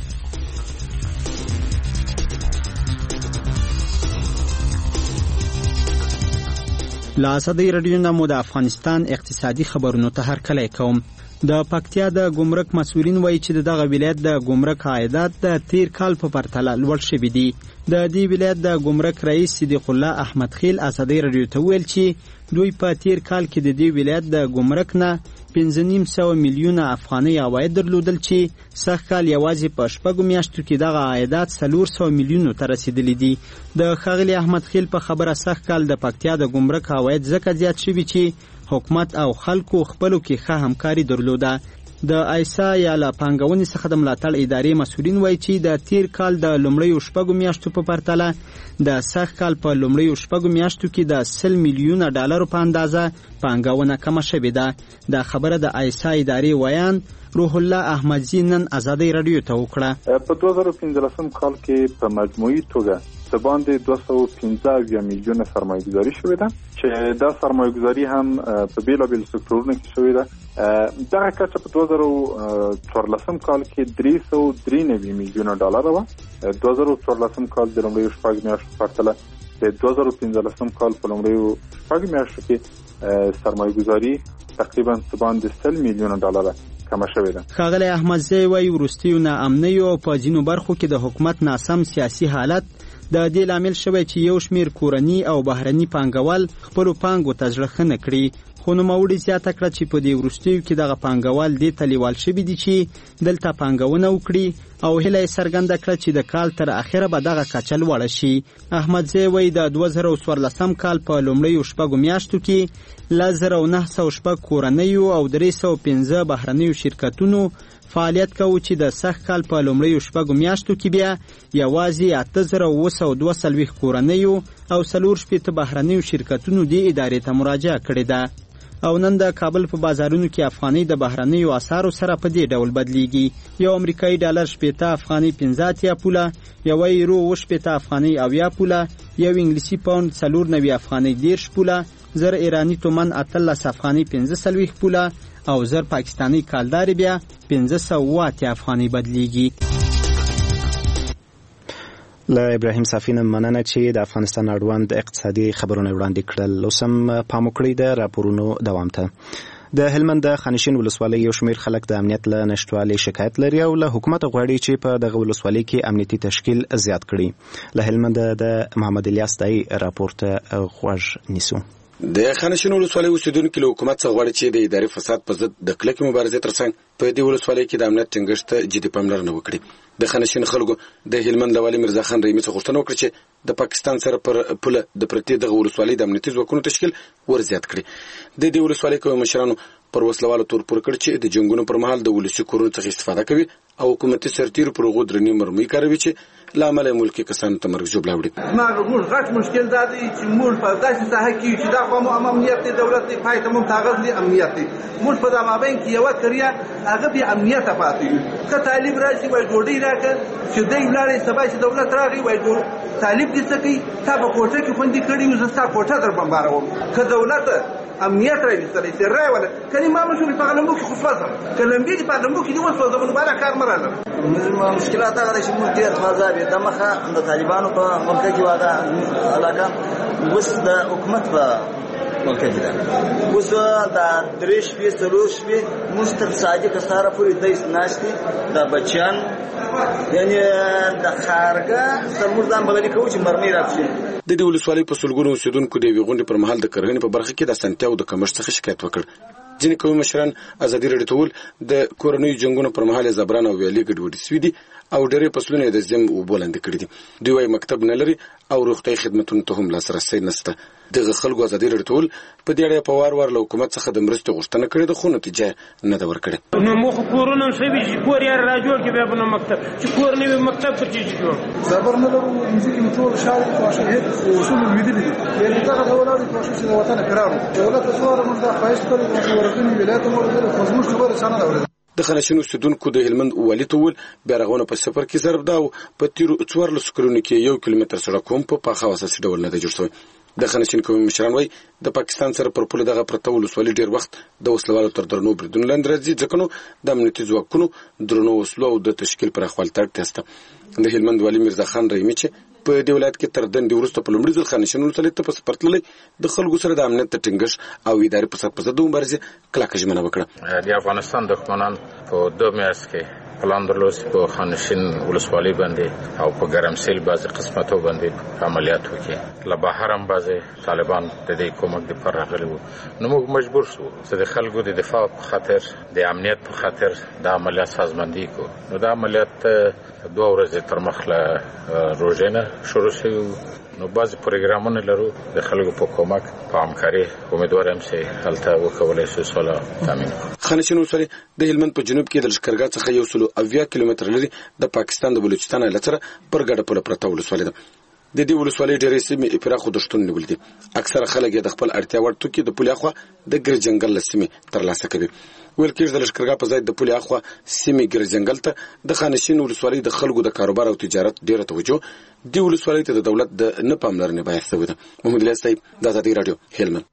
له ازادي راډیو نه مو د افغانستان اقتصادي خبرونو ته هرکلی کوم. د پکتیا د ګمرک مسؤلین وایي چې دغه ولایت د ګمرک عایدات د تیر کال په پرتله لوړ شوي دي. د دې ولایت د ګمرک رئیس صدیق الله احمد خیل ازادي راډیو ته ویل چې دوی په تیر کال کې د دې ولایت د ګمرک نه پنځه نیم سوه میلیونه افغانۍ عواید درلودل چې سږ کال یوازې په شپږو میاشتو کې دغه عایدات څلور سوه میلیونو ته رسیدلي دي. د ښاغلي احمد خیل په خبره سږ کال د پکتیا د ګمرک عواید ځکه زیات شوي چې حکومت او خلکو خپلو کې ښه همکاري درلوده. د ایسا یا له پانګونې څخه د ملاتړ ادارې مسؤلین وایي چې د تیر کال د لومړیو شپږو میاشتو په پرتله د سږ کال په لومړیو شپږو میاشتو کې د سل میلیونه ډالرو په اندازه پانګونه کمه شوې ده. دا خبره د ایسا ادارې ویان روح الله احمدزي نن ازادي راډیو ته وکړه. په دوه زره پنځلسم کال کې په مجموعي توګه د باندې دوه سوه پنځه اویا میلیونه سرمایه‌ګذاري شوې ده چې دا سرمایه‌ګذاري هم په بیلابیلو سکتورونو کې شوې ده. دغه کچه په دوه زره څوارلسم کال کې درې سوه درې نوي میلیونه ډالر وه. دوه زره څوارلسم کال د لومړیو شپږ میاشتو په پرتله د دوه زره پنځلسم کال په لومړیو شپږ میاشتو کې سرمایه‌ګذاري تقریبا څه باندې سل میلیونه ډالر کمه شوې ده. ښاغلی احمدزی وایي وروستیو ناامنیو په ځینو برخو کې د حکومت ناسم سیاسي حالت د دې لامل شوی چې یو شمیر کورني او بهرني پانګوال خپلو پانګو ته زړه ښه نه کړي. خو نوموړي زیاته کړه چې په دې وروستیو کې دغه پانګوال دې ته لیوال شوي دي چې دلته پانګونه وکړي او هیله یې څرګنده کړه چې د کال تر اخره به دغه کچه لوړه شي. احمدزی وایي د دوه زره څوارلسم کال په لومړیو شپږو میاشتو کې لس زره او نهه سوه شپږ کورنیو او درې سوه پنځه بهرنیو شرکتونو فعالیت کوي چې د سږ کال په لومړیو شپږو میاشتو کې بیا یوازې اته زره اوه سوه دوه څلوېښت کورنیو او څلور شپېته بهرنیو شرکتونو دې ادارې ته مراجعه کړې ده. او نن د کابل په بازارونو کې افغانۍ د بهرنیو اسعارو سره په دې ډول بدلیږي. یو امریکایي ډالر شپېته افغانۍ پنځه اتیا پوله، یو یورو اوه شپېته افغانۍ اویا پوله، یو انګلیسي پاوند څلور نوي افغانۍ دېرش پوله، زر ایراني تومن اتلس افغانۍ پنځه څلوېښت پوله او زر پاکستاني کالدارې بیا پنځه سوه اوه اتیا افغانۍ بدلیږي. له ابراهیم صافی نه مننه چې د افغانستان اړوند اقتصادي خبرونه وړاندې کړل. اوس هم پام وکړئ د راپورونو دوام ته. د هلمند د خانشین ولسوالۍ یو شمېر خلک د امنیت له نشتوالي شکایت لري او له حکومت غواړي چې په دغه ولسوالۍ کې امنیتي تشکیل زیات کړي. له هلمند د محمد الیاس دای راپور ته غوږ نیسو. د خانشین ولسوالۍ اوسیدونکو له حکومت څخه غواړي چې د اداري فساد په ضد د کلکې مبارزې ترڅنګ په دې ولسوالۍ کې د امنیت ټینګښت ته جدي پاملرنه وکړي. د خانشین خلکو د هلمند د والي مرزا خان رحیمي څخه غوښتنه وکړه چې د پاکستان سره پر پوله د پرتې دغه ولسوالۍ د امنیتي ځواکونو تشکیل ورزیات کړي. د دې ولسوالۍ کوم مشرانو پر وسلوالو تور پور کړ چې د جنگونو پر مهال د ولسي کورونو څخه استفاده کوي او حکومتي سرتیرو پر غو درنې مرمۍ کاروي چې لامل ملکی کسانو ته مرګ جوړ لاوړي. ما موږ غټ مشکل دا دی چې موږ په داسې ساحه کې چې دا قوم امنیت دی دولت دی پای ته موږ تاغز دی امنیت دی موږ په دا مابین کې یو کریا هغه به امنیت پاتې که طالب راشي وای ډوډۍ راکړه چې دوی ولاړې سبا چې دولت راغی وای طالب دې څه کوي تا په کوټه کې خوندې کړي یو زستا کوټه در بمباروم که دولت امنیت راوستلی سي راي ولا کني ما مشو په پارلمان کې خصوصا کلمبي د پارلمان کې دی وسو د مبارک کار مراله مشکلات هغه چې موږ ډیر فاضابه د مخه د طالبانو په ملک کې واده علاقه وس د حکومت په ملک کې ده وس د دریش په سروش په مستر صادق سره پوری د ناشتي د بچان یعنی د خارګه سرمردان بلنی کوي چې مرمۍ راځي. د دې ولسوالۍ په سلګونو اوسیدونکو د ویغونډې پر مهال د کرهنې په برخه کې د اسانتیاو د کمښت څخه شکایت وکړ. ځینې قومي مشران ازادي راډیو ته وویل د کورنیو جنګونو پر مهال زبران او ویالې ګډوډې سوي دي او ډېرې فصلونه د زم اوبو لاندې کړي دي. دوی وايي مکتب نه لري او روغتیايي خدمتونو ته هم لاسرسی نشته. دغه خلکو ازادي راډیو ته وویل په دې اړه په وار وار له حکومت څخه د مرستې غوښتنه کړې ده خو نتیجه نه ده ورکړې. نو موږ کورونه شوي چې کور یې را جوړ کړي بیا په مکتب چې کور نه وي مکتب پر چې جوړ زبر نه لرو ځکه موږ ټول شاعر کوشش هیڅ اصول ویدلې دي یعنی دا د ولادت کوشش د وطن قرار دولت زوره موږ د خواهش کړو چې ورغلي ولایت موږ د خصوصي خبره سره ده. د خانشین اوسیدونکو د هلمند والي ته وویل بیا رغونه په سفر کې ضرب دا په تیرو څوارلسو کلونو کې یو کیلومتر سړک هم په پاخه اساسي ډول نه دی جوړ شوی. د خانشین قومي مشران وايي د پاکستان سره پر پوله دغه پرته ولسوالي ډیر وخت د وسلوالو تر درنو بریدونو لاندې راځي ځکه نو د امنیتي ځواکونو درنو وسلو او د تشکیل پر خپل تړ تسته. د هلمند والي مرزا خان رحیمي چې په دې ولایت کې تر دندې وروسته په لومړي ځل خانشین ولسوالۍ ته په سفر تللی د خلکو سره د امنیت د ټینګښت او ادارې په سر په ضد مبارزې کلکه ژمنه وکړه. د افغانستان دښمنان په دوه میاشت کې پلان درلود په خانشین ولسوالۍ باندې او په ګرمسیل بعضې قسمتو باندې عملیات وکړي. له بهر هم بعضې طالبان د دې کومک دپاره راغلي وو نو موږ مجبور شو چې د خلکو د دفاع په خاطر د امنیت په خاطر د عملیات سازماندهي کړو. نو د عملیات دوه ورځې تر مخ له روژې نه شروع شوي نو بعضې پروګرامونه لرو د خلکو په کومک په همکاري امیدوار یم چې هلته وکولی شو سوله تامین کړو. خانشین ولسوالۍ د هلمند په جنوب کې د لښکرګاه څخه یو سلو اویا کیلومتره لري د پاکستان د بلوچستان ایالت سره پر ګډه پوله پرته ولسوالۍ ده. د دې ولسوالۍ ډېرې سیمې پراخو دښتونو نیولې دي. اکثره خلک یې د خپل اړتیا وړ توکي د پولې اخوا د ګرځنګل له سیمې ترلاسه کوي. ویل کېږي د لښکرګاه په ځای د پولې اخوا سیمې ګرځنګل ته د خانشین ولسوالۍ د خلکو د کاروبار او تجارت ډېره توجه دې ولسوالۍ ته د دولت د نه پاملرنې باعث شوې ده. محمد الیاس صاحب د ازادي راډیو هلمند.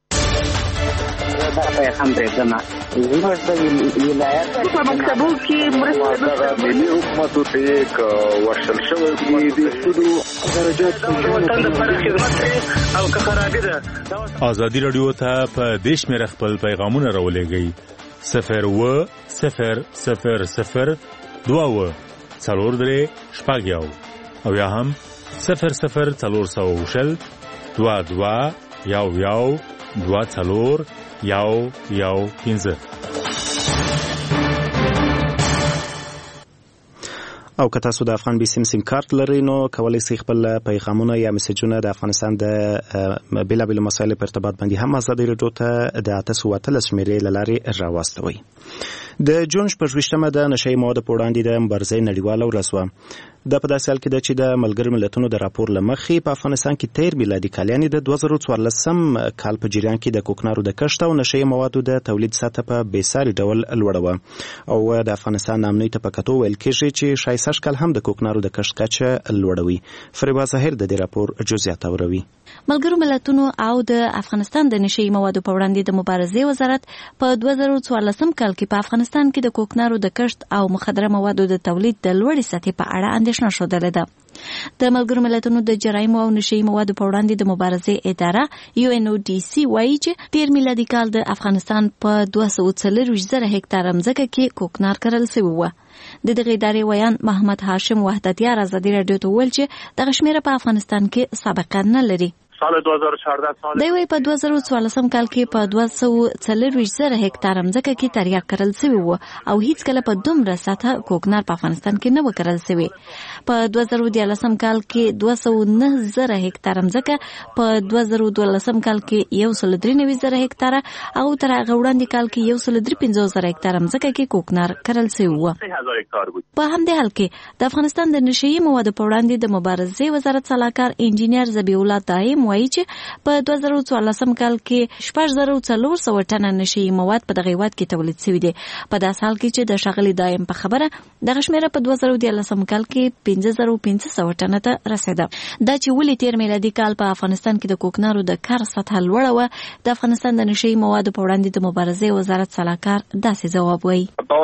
هم پرېږدم زموږ د ولایت په مکتبو کې مرسته ملي حکومتو ته ورشل شوی دي د سودو درجات د وطن لپاره خدمت کوي او که خرابي ده. ازادي راډیو ته په دې شمېره خپل پیغامونه راولېږئ صفر اووه صفر صفر صفر دوه اووه څلور درې شپږ یو او یا هم صفر صفر څلور سوه شل دوه دوه یو یو دوه څلور یو یو پنځه. او که تاسو د افغان بي سیم سیم کارت لرئ نو کولی شئ خپل پیغامونه یا میسجونه د افغانستان د بیلابیلو مسایلو په ارتباط باندې هم ازادي راډیو ته د اته سوه اتلس شمېرې له لارې راواستوئ. د جون شپږویشتمه د نشه یي موادو په وړاندې د مبارزې نړیواله ورځ وه. دا په داسې حال کې ده چې د ملګرو ملتونو د راپور له مخې په افغانستان کې تیر میلادي کال یعنې د دوه زره څوارلسم کال په جریان کې د کوکنارو د کښت او نشه یي موادو د تولید سطحه په بېساري ډول لوړه وه او د افغانستان نامنۍ ته په کتو ویل کېږي چې ښایسته کال هم د کوکنارو د کښت کچه لوړوي. فریبا ظاهر د دې راپور جزئیات اوروي. ملګرو ملتونو او د افغانستان د نشه یي موادو په وړاندې د مبارزې وزارت په دوه زره څوارلسم کال کې په افغانستان کې د کوکنارو د کښت او مخدره موادو د تولید د لوړې سطحې په اړه اندېښنه ښودلې ده. د ملګرو ملتونو د جرایمو او نشه یي موادو په وړاندې د مبارزې اداره یو ان او ډي سي وایي چې تیر میلادي کال د افغانستان په دوه سوه څلرویشت زره هکتاره مځکه کې کوکنار کرل شوي وه. د دغه ادارې ویان محمد هاشم وحدتیار ازادي راډیو ته وویل چې دغه شمېره په افغانستان کې سابقه نه لري. سال دو هزار و چهارده سال دی وی په دوه زره او څوارلسم کال کې په دوه سوه څلرویشت زره هکتار ځمکه کې تریاک کرل شوی و او هیڅ کله په دومره سطح کوکنار په افغانستان کې نه و کرل شوی. په دوه زره او دیارلسم کال کې دوه سوه نه زره هکتار ځمکه، په دوه زره او دولسم کال کې یو سل درې نوي زره هکتار او تر هغه وړاندې کال کې یو سل درې پنځوس زره هکتار ځمکه کې کوکنار کرل شوی و. په همدې حال کې د افغانستان د نشهیي موادو په وړاندې د مبارزې وزارت سلاکار انجینیر ذبیح الله دایم وایي چې په دوه زره او څوارلسم کال کې شپږ زره څلور سوه ټنه نشهیي مواد په دغه هیواد کې تولید شوي دي. په داسې حال کې چې د ښاغلي دایم په خبره دغه شمېره په دوه زره او دیارلسم کال کې پنځه زره پنځه سوه ټنه ته رسېده. دا چې ولې تېر میلادي کال په افغانستان کې د کوکنارو د کار سطحه لوړه وه، د افغانستان د نشهیي موادو په وړاندې د مبارزې وزارت سلاکار داسې ځواب وایي.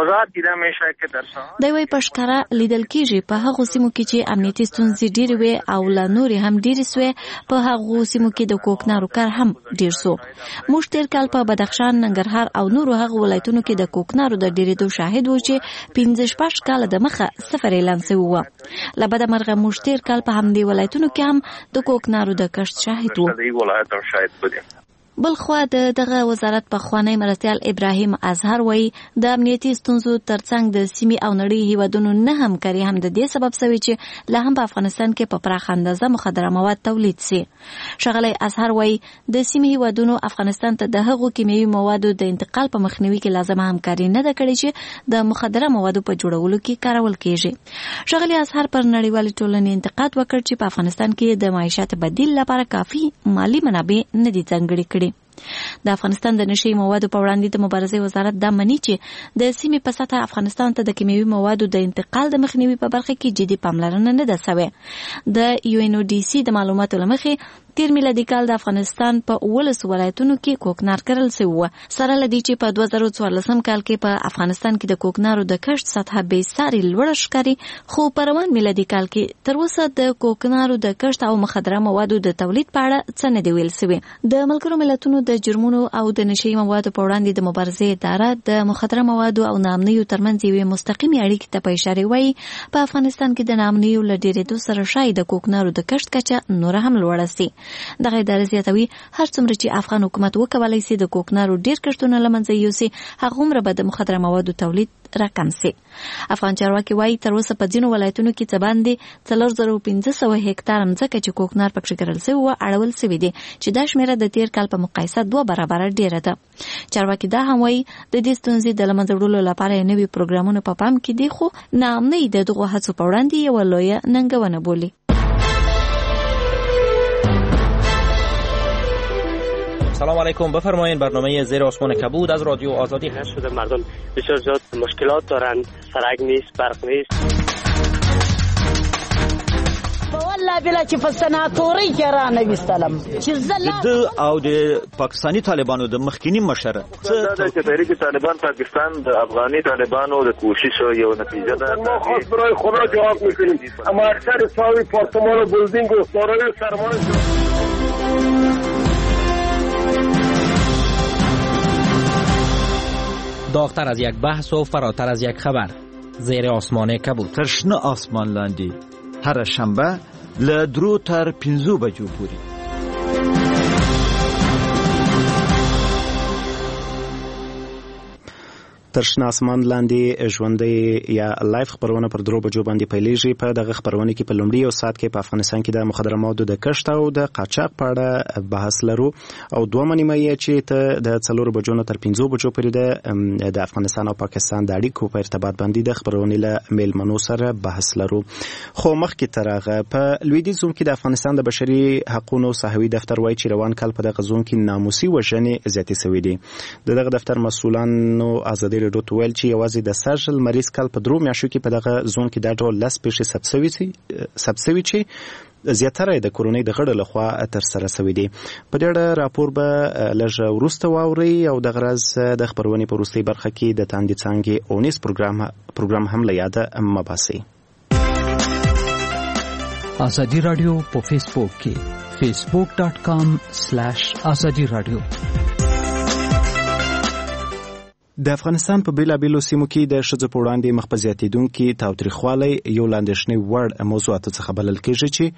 دی وایي په ښکاره لیدل کېږي په هغو سیمو کې چې امنیتي ستونزې ډېرې وې او لا نورې هم ډېرې سوې، په هغو سیمو کې د کوکنارو کار هم ډېر سو. موږ تېر کال په بدخشان، ننګرهار او نورو هغو ولایتونو کې د کوکنارو د ډېرېدو شاهد وو چې پنځه شپږ کاله د مخه صفر اعلان سوی وه. له بده مرغه موږ تېر کال په همدې ولایتونو کې هم د کوکنارو د کښت شاهد وو. بل خوا د دغه وزارت پخوانی مرستیال ابراهیم اظهر وایي د امنیتي ستونزو ترڅنګ د سیمې او نړۍ هیوادونو نه همکاري هم د دې سبب شوی چې لا هم په افغانستان کې په پراخه اندازه مخدره مواد تولید سي. ښاغلی اظهر وایي د سیمې هیوادونو افغانستان ته د هغو کیمیاوي موادو د انتقال په مخنیوي کې لازمه همکاري نه ده کړې چې د مخدره موادو په جوړولو کې کارول کیږي. ښاغلی اظهر پر نړیوالې ټولنې انتقاد وکړ چې په افغانستان کې د معیشت بدیل لپاره کافي مالی منابع نه دي ځانګړي کړي. د افغانستان د نشهیي موادو په وړاندې د مبارزې وزارت دا مني چې د سیمې په سطحه افغانستان ته د کیمیاوي موادو د انتقال د مخنیوي په برخه کې جدي پاملرنه نه ده سوې. د یو ان او ډي سي د معلوماتو له مخې تیر میلادي کال د افغانستان په اوولس ولایتونو کې کوکنار کرل شوی و، سره له دې چې په دوه زره او څوارلسم کال کې په افغانستان کې د کوکنارو د کښت سطحه بې ساري لوړه ښکاري، خو په روان میلادي کال کې تر اوسه د کوکنارو د کښت او مخدره موادو د تولید په اړه څه نه دي ویل شوي. د ملګرو ملتونو د جرمونو او د نشهیي موادو په وړاندې د مبارزې اداره د مخدره موادو او ناامنیو ترمنځ یوې مستقیمې اړیکې ته په اشاره وایي په افغانستان کې د ناامنیو له ډېرېدو سره ښایي د کوکنارو د کښت کچه نوره هم لوړه سي. دغه اداره زیاتوي هر څومره چې افغان حکومت وکولای سي د کوکنارو ډېر کښتونه له منځه یوسي، هغومره به د مخدره موادو تولید راکم سي. افغان چارواکي وایي تر اوسه په ځینو ولایتونو کې څه باندې څلور زره پنځه سوه هکتار ځمکه چې کوکنار پکښې کرل سوی وه اړول سوي دي، چې دا شمېره د تېر کال په مقایسه دوه برابره ډېره ده. چارواکي دا هم وایي د دې ستونزې د له منځه وړلو لپاره یې نوي پروګرامونه په پام کې دي، خو ناامنۍ د دغو هڅو په وړاندې یوه لویه ننګونه بولي. سلام علیکم، بفرمایید. برنامه زیر آسمان کبود از رادیو آزادی هست. شده مردم بسیار زیاد مشکلات دارند، سرک نیست، برق نیست. والله بلا چې په سناتوري کې را نویستلم چې د او د پاکستانی طالبانو د مخکینی مشر څه د تحریک طالبان پاکستان د افغاني طالبانو د کوشش یو نتیجه ده. ما خاص برای خدا جواب میکنیم، اما اکثر ساوی پارتمان و بلدینگ و سارای سرمان داغتر از یک بحث و فراتر از یک خبر. زیر آسمان کبود. ترشنه آسمان لاندی هر شنبه له درو تر پنځو بجو پورې. ترشنه اسمان لاندې ژوندۍ یا لایف خبرونه پر درو بجو باندې پیلېږي. په دغه خبرونه کې په لومړي یو ساعت کې په افغانستان کې د مخدره موادو د کښت او د قاچاق په اړه بحث لرو، او دوه نیمه یې چې ته د څلور بجو نه تر پنځو بجو پورې د افغانستان او پاکستان د اړیکو په ارتباط باندې د خبرونې له میلمنو سره بحث لرو. خو مخکې تر هغه په لویدیځ زون کې د افغانستان د بشري حقوقو صحوي دفتر وایي چې روان کال په دغه زون کې ناموسي وژنې زیاتې شوې دي. د دغه دفتر مسؤلانو ازادي راډیو ته ویل چې یوازې د سرجل مریض کال په درو میاشتو کې په دغه زون کې دا ډول لس پیښې ثبت شوي چې زیاتره د کورونۍ د غړو لخوا ترسره شوي دي. په دې اړه راپور به لږ وروسته واورئ او دغه راز د خبرونې په وروستۍ برخه کې د تاندې څانګې اونیز پروګرام هم له یاده مه باسئ. ازادي راډیو په فیسبوک کې فیسبوک ډاټ کام سلیش ازادي راډیو. د افغانستان په بیلابیلو سیمو کې د ښځو په وړاندې مخ په زیاتېدونکي تاوتریخوالی یو لاندېښنې وړ موضوعاتو څخه بلل کېږي چې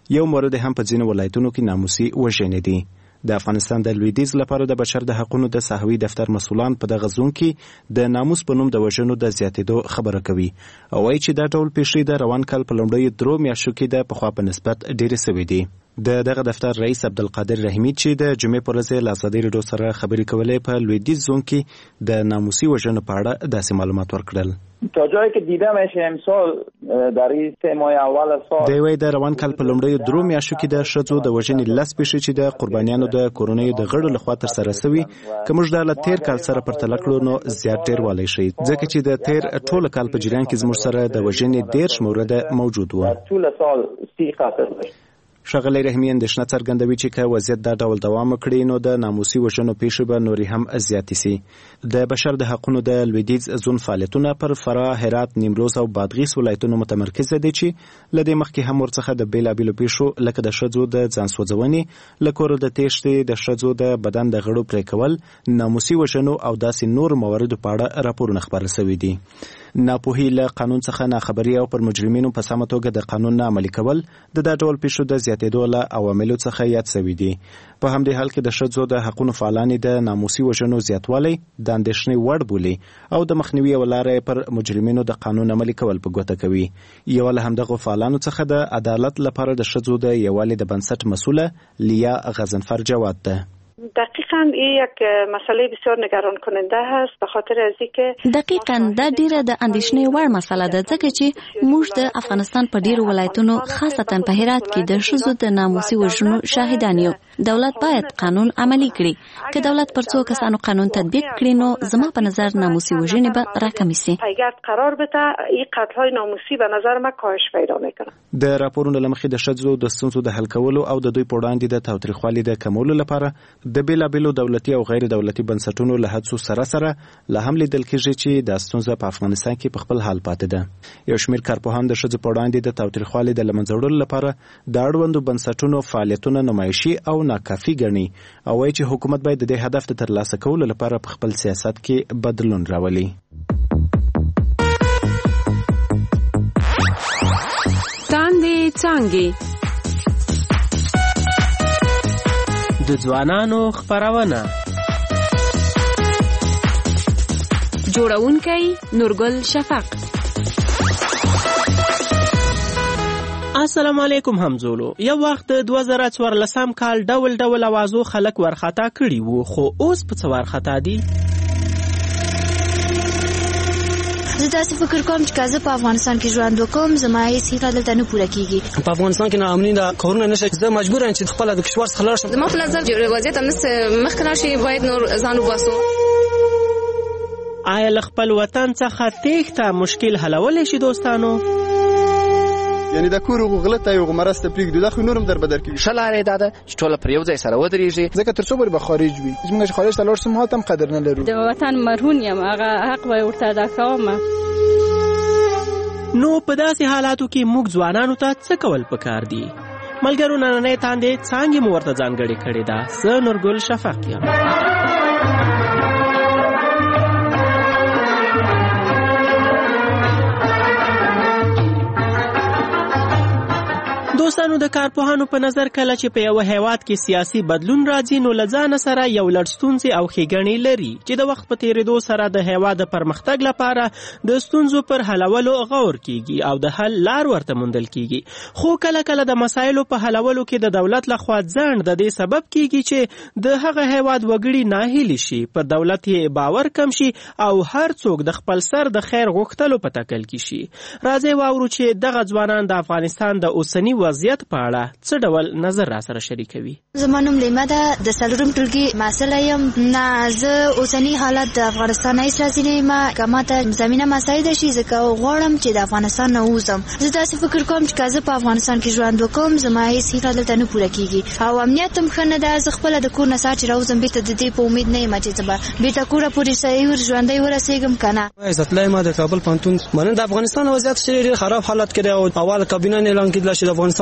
یو مورد هم په ځینو ولایتونو کې ناموسي وژنې دي. د افغانستان د لویدیځ لپاره د بشر د حقوقو د ساحوي دفتر مسؤلان په دغه زون کې د ناموس په نوم د وژنو د زیاتېدو خبره کوي او وايي چې دا ډول پیښې د روان کال په لومړیو درو میاشتو کې د پخوا په نسبت ډېرې سوي دي. د دغه دفتر رئیس عبدالقادر رحیمی چې د جمعې پر ورځ له ازادي راډیو سره خبرې کولې په لویدیځ زون کې د ناموسي وژنو په اړه داسې معلومات ورکړل. تا جایی که دیدمش امسال در این سه ماه اول سال دی وی د روان کال په لومړیو درو میاشتو کې د ښځو د وژنې لس پیښې چې د قربانیانو د کورنیو د غړو لخوا ترسره سوي که موږ دا له تیر کال سره پرتله کړو نو زیات ډېر والی شي ځکه چې د تیر ټوله کال په جریان کې زموږ سره د وژنې دېرش مورده موجود و. ټول سال سی قتل ښاغلی رحیمي اندېښنه څرګندوي چې که وضعیت دا ډول دوام وکړي نو د ناموسي وژنو پیښې به نورې هم زیاتې سي. د بشر د حقونو د لویدیځ زون فعالیتونه پر فراه، هرات، نیمروز او بادغیس ولایتونو متمرکزه دي چې له دې مخکې هم ورڅخه د بېلابېلو پیښو لکه د ښځو د ځان سوځونې، له کوره د تېښتې، د ښځو د بدن د غړو پرې کول، ناموسي وژنو او داسې نور مواردو په اړه راپورونه خپاره سوي دي. ناپوهي له قانون څخه ناخبري او پر مجرمینو په سمه توګه د قانون نه عملي کول د دا ډول پیښو د زیاتېدو له عواملو څخه یاد سوي دي. په همدې حال کې د ښځو د حقونو فعالانې د ناموسي وژنو زیاتوالی د اندېښنې وړ بولي او د مخنیوي یوه لاره پر مجرمینو د قانون عملي کول په ګوته کوي. یوه له همدغو فعالانو څخه د عدالت لپاره د ښځو د یووالي د بنسټ مسئوله لیا غضنفر جواد ده. دقیقاً این یک مسئله بسیار نگران کننده هست به خاطر از اینکه دقیقاً دا ډیره د اندېښنې وړ مسله ده ځکه چې موږ د افغانستان په ډیرو ولایتونو خاصتا په هرات کې د ښځو د ناموسي وژنو شاهدان یو. دولت باید قانون عملی کړي. که دولت پر څو کسانو قانون تطبیق کړي نو زما په نظر ناموسي وژنې به راکمې سي. اگر قرار بده این قتل های ناموسی به نظر ما کاهش پیدا میکنه. د راپورونو له مخې د ښځو د ستونزو د حل کولو او د دوی په وړاندې د تاوتریخوالي د کمولو لپاره د بیلابیلو دولتي او غیر دولتي بنسټونو له هڅو سره سره لا هم لیدل کېږي چې د ستونزه په افغانستان کې په خپل حال پاتې ده. یو شمېر کارپوهان د ښځو په وړاندې د تاوتریخوالي د له منځه وړلو لپاره د اړوندو بنسټونو فعالیتونه نمایشي او ناکافي ګڼي او وایي چې حکومت باید د دې هدف د ترلاسه کولو لپاره په خپل سیاست کې بدلون راولي. تاندې څانګې د ځوانانو خبرونه جوړونکی نورګل شفق. السلام علیکم همزولو. یو وخت د دوه زره څوارلسم کال ډول ډول اوازو خلک ورخطا کړي وو خو اوس په څه ورخطا دي؟ زه داسې فکر کوم چې که زه په افغانستان کې ژوند وکړم زما هېڅ هیله دلته نه پوره کېږي. په افغانستان کې ناامني ده، کارونه نشته، زه مجبور یم چې خپله د کشور څخه لاړ شم. زما په نظر وضعیت همداسې مخکې لاړ شي، باید نور ځان وباسو. آیا له خپل وطن څخه تېښته مشکل حلولی شي دوستانو؟ یعنی د کور غغله ته یو مرسته پرېږدو دا خو نورم در بدر کوي. ښه لاره دا ده چې ټوله پر یو ځای سره ودرېږي ځکه تر څو پورې به خارج وي زموږ چې خارج ته لاړ شو ما هم قدر نه لرو. د وطن مرهون یم، هغه حق به ورته ادا کوم. نو په داسې حالاتو کې موږ ځوانانو ته څه کول پکار دي؟ ملګرو نننۍ تاندې څانګې مو ورته ځانګړې کړې ده. زه نورګل شفق یم. دوستانو د کارپوهانو په نظر کله چې په یو هیواد کې سیاسي بدلون راځي نو له ځانه سره یو لړ ستونزې او ښېګڼې لري چې د وخت په تېرېدو سره د هیواد د پرمختګ لپاره د ستونزو پر حلولو غور کیږي او د حل لار ورته موندل کیږي. خو کله کله د مسایلو په حلولو کې د دولت لخوا ځنډ د دې سبب کیږي چې د هغه هیواد وګړي ناهیلي شي، پر دولت یې باور کم شي او هر څوک د خپل سر د خیر غوښتلو په تکل کې شي. راځئ واورو چې دغه ځوانان د افغانستان د اوسني وضعیت په اړه څه ډول نظر را سره شریکوي. زما نوم لیما ده، د څلورم ټولګي محصله یم. نه زه اوسني حالت د افغانستان هیڅ راضي نه یم، که ماته زمینه مساعده شي زه غواړم چې د افغانستان نه ووځم. زه داسې فکر کوم چې که زه په افغانستان کې ژوند وکړم زما هیڅ هیله دلته نه پوره کېږي او امنیت هم ښه نه ده. زه خپله د کور نه سهار چې راوځم بېرته د دې په امید نه یم چې زه به بېرته کوره پورې صحیح ژوندی ورسېږم که نه. عزت الله ما د کابل پوهنتون. مننه. د افغانستان وضعیت ډېر خراب حالت کې دی او اول کابینه اعلان کړل چې د افغانستان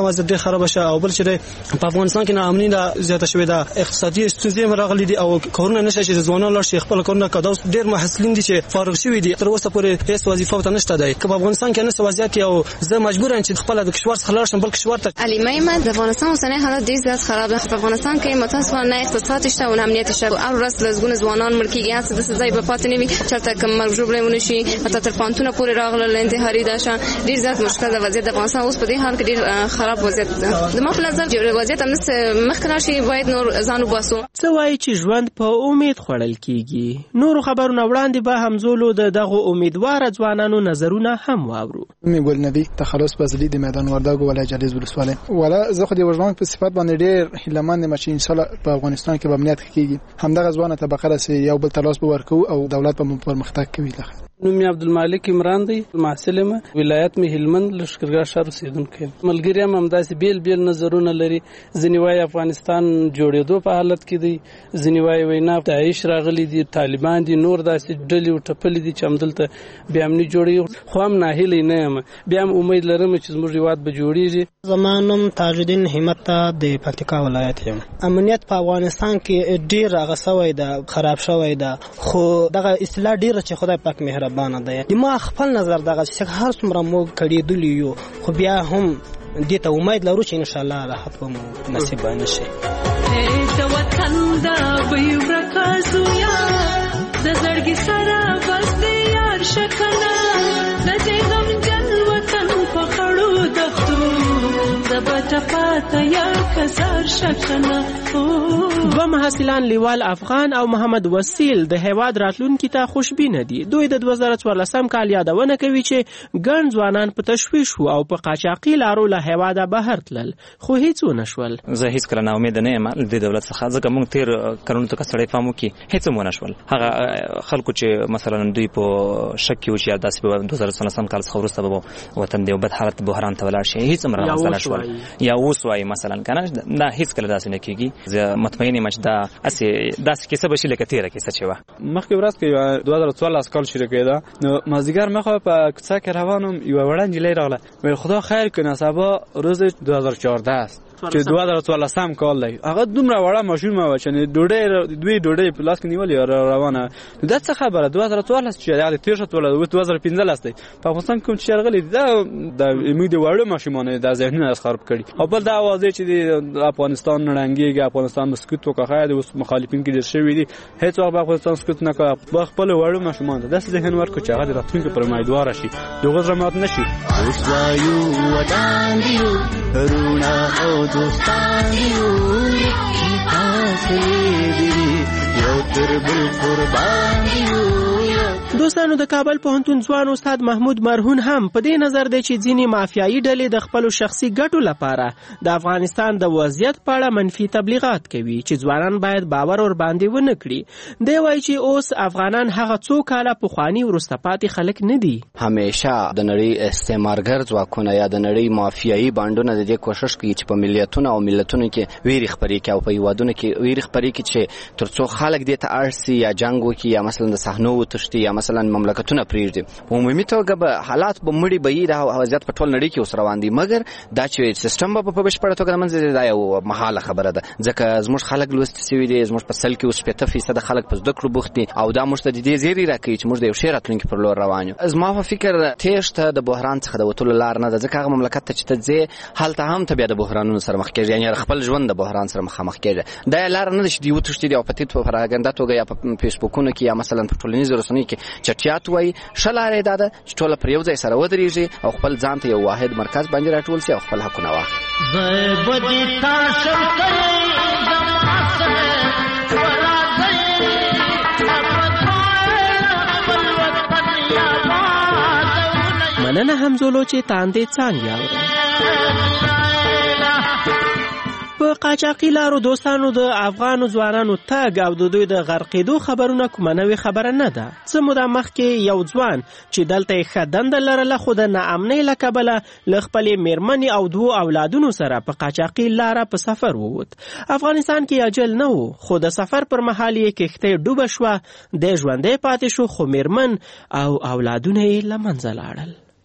وضعیت ډېر خراب شه او بل چې په افغانستان کې ناامني دا زیاته شوې ده اقتصادي ستونزې راغلي دي او کورونه نشه چې ځوانان لاړ شي خپل کورونه کاوه ډېر محصلین دي چې فارغ شوي دي تر اوسه پورې هیڅ وظیفه ته نشته دی که په افغانستان کې نشه وضعیت او زه مجبور یم چې خپل د کشور څخه لاړ شم بل کشور ته علیمه ما د افغانستان اوسنی حالت ډېر زیات خراب ده په افغانستان کې متاسفانه نه اقتصاد شته او نه امنیت شته او ورځ لږونه ځوانان مړ کېږي هڅه د ځای په پاتې نه وي چېرته کوم مرګ ژوبله ونه شي حتی تر پانتونه پورې راغله انتحاري ده شه ډېر زیات مشکل ده وضعیت د افغانستان اوس په دې حال کې ډېر خراب وضعیت ده زما په نظر چې وضعیت همداسې مخکې لاړ شي باید نور ځان وباسو څه وایي چې ژوند په امید خوړل کېږي نورو خبرونه وړاندې به همزولو د دغو امیدواره ځوانانو نظرونه هم واورو مې ګل نبی تخلص بازلی د میدان وردګو ولایت جلیز ولسوالۍ ولا زه خو د وژن په صفات باندې ډېر هیلهمند یم چې ان شاء الله په افغانستان کې به امنیت کېږي همدغه ځوانه طبقه راسي یو بل تلاش به ورکو او دولت به پرمختګ کوي نوم یې عبدالمالک عمران دی محصل یم ولایت مې هلمند لښکرګاه ښار اوسېدونکی ملګري هم همداسې بیل بیل نظرونه لري ځینې وایي افغانستان جوړېدو په حالت کې دی ځینې وایي وینا داعش راغلي دي طالبان دي نور داسې ډلې او ټپلې دي چې همدلته بیا امني جوړوي خو هم ناهیلی نه یم بیا هم امید لرم چې زموږ هېواد به جوړېږي زما نوم تاج الدین همت د پکتیکا ولایت یم امنیت په افغانستان کې ډېر هغه سوی ده خراب شوی ده خو دغه اصلاح ډېره چې خدای پاک مهربانه ده د ما خپل نظر دغه چې هر څومره موږ کړېدلي یو خو بیا هم دې ته امید لرو چې انشاءالله راحت به مو نصیب نشي د وطن د بوی ورکازو یا د زړګي سره بس دې یار شکنه د دې غمجن وطن په خړو دښتو د بټپاته یا کسر شکنه دوه محصلان لیوال افغان او محمد وسیل د هیواد راتلونکي ته خوشبینه دي دوی د دوه زره څوارلسم کال یادونه کوي چې ګڼ ځوانان په تشویش او په قاچاقي لارو له هیواده بهر تلل خو هیڅ ونه شول زه هیڅ کله نا امید نه یم د دولت څخه ځکه موږ تیر کلونو ته سړی فهم وکړي هیڅ ونه شول هغه خلکو چې مثلا دوی په شک کې و چې داسې په دوه زره څوارلسم کال څخه وروسته به وطن دی بد حالت بحران ته ولاړ شي هیڅ امر نه شول یا اوس وایي مثلا کنه دا هیڅ کله داسې نه کیږي زه مطمئن یم چې دا اسی داسې کیسه به شي لکه تیره کیسه چې وه مخکې ورځ کې دوه زره څوارلس کال شروع کېده نو مازدیګر مخه په کوڅه کې روانم یوه وړه نجلۍ راغله ویل خدا خیر کنه سبا روز دوه زره چهارده است چې دوه زره څوارلسم کال دی هغه دومره وړه ماشومه وه چې ډوډۍ دوی ډوډۍ په لاس کې نیولې روانه نو دا څه خبره دوه زره څوارلس چې هغه تېر شو اوس دوه زره پنځلس دی په افغانستان کې کوم چې راغلي دا د موږ د وړو ماشومانو د ذهنونه خراب کړي او بل دا واضح چې د افغانستان نړنګېږي افغانستان به سکوت وکړي اوس مخالفین کې ډېر شوي دي هېڅ وخت به افغانستان سکوت نه کوي به خپل وړو ماشومانو ته داسې ذهن ورکړو چې هغه د راتلونکي پر امیدواره شي د هغوی زړه مات نه شي اوس وایو ودان دي وروڼه او دوستان دوستانو د کابل پوهنتون ځوان استاد محمود مرهون هم په دې نظر دی چې ځینې مافیایي ډلې د خپلو شخصي ګټو لپاره د افغانستان د وضعیت په اړه منفي تبلیغات کوي چې ځوانان باید باور ور باندې ونه کړي دی وایي چې اوس افغانان هغه څو کاله پخواني وروسته پاتې خلک نه دي همیشه د نړۍ استعمارګر ځواکونه یا د نړۍ مافیایي بانډونه د دې کوشش کوي چې په ملیتونو او ملتونو کې ویرې خپرې کړي او په هیوادونو کې ویرې خپرې کړي چې تر څو خلک دې ته اړ سي یا جنګ وکړي یا مثلا د صحنو وتښتي یا مثلا مملکتونه پرېږدي عمومي توګه به حالات به مړي به یي د وضعیت په ټول نړۍ کې اوس روان دي مګر دا چې سیستم به په بشپړه توګه له منځه ځي دا یو محاله خبره ده ځکه زموږ خلک لوستي سوي دي زموږ په سل کې اوس شپېته فیصده خلک په زده کړو بوخت دي او دا موږ ته د دې زیری راکوي چې موږ د یو ښې راتلونکي پر لور روان یو زما په فکر تېښته د بحران څخه د وتلو لار نه ده ځکه هغه مملکت ته چې ته ځې هلته هم ته بیا د بحرانونو سره مخ کېږي یعنې خپل ژوند د بحران سره مخامخ کېږي دا لار نه ده چې دوی وتښتي دي او په تیت په پراګنده توګه یا په فیسبوکونو کې یا مثلا په ټولنیزو رسنیو کې چټیات وایي ښه لاره یې دا ده چې ټوله پر یو ځای سره ودرېږي او خپل ځان ته یو واحد مرکز باندې راټول سي او خپل حقونه واخلي مننه همزولو چې تاندې څانګې اورئ په قاچاقي لارو دوستانو د افغانو ځوانانو تګ او د دوی د غرقېدو خبرونه کومه نوې خبره نه ده څه موده مخکې یو ځوان چې دلته یې ښه دنده لرله خو د ناامنۍ له کبله له خپلې مېرمنې او دوو اولادونو سره په قاچاقي لاره په سفر ووت افغانستان کې اجل نه و خو د سفر پر مهال یې کښتۍ ډوبه شوه دی ژوندی پاتې شو خو مېرمن او اولادونه یې له منځه لاړل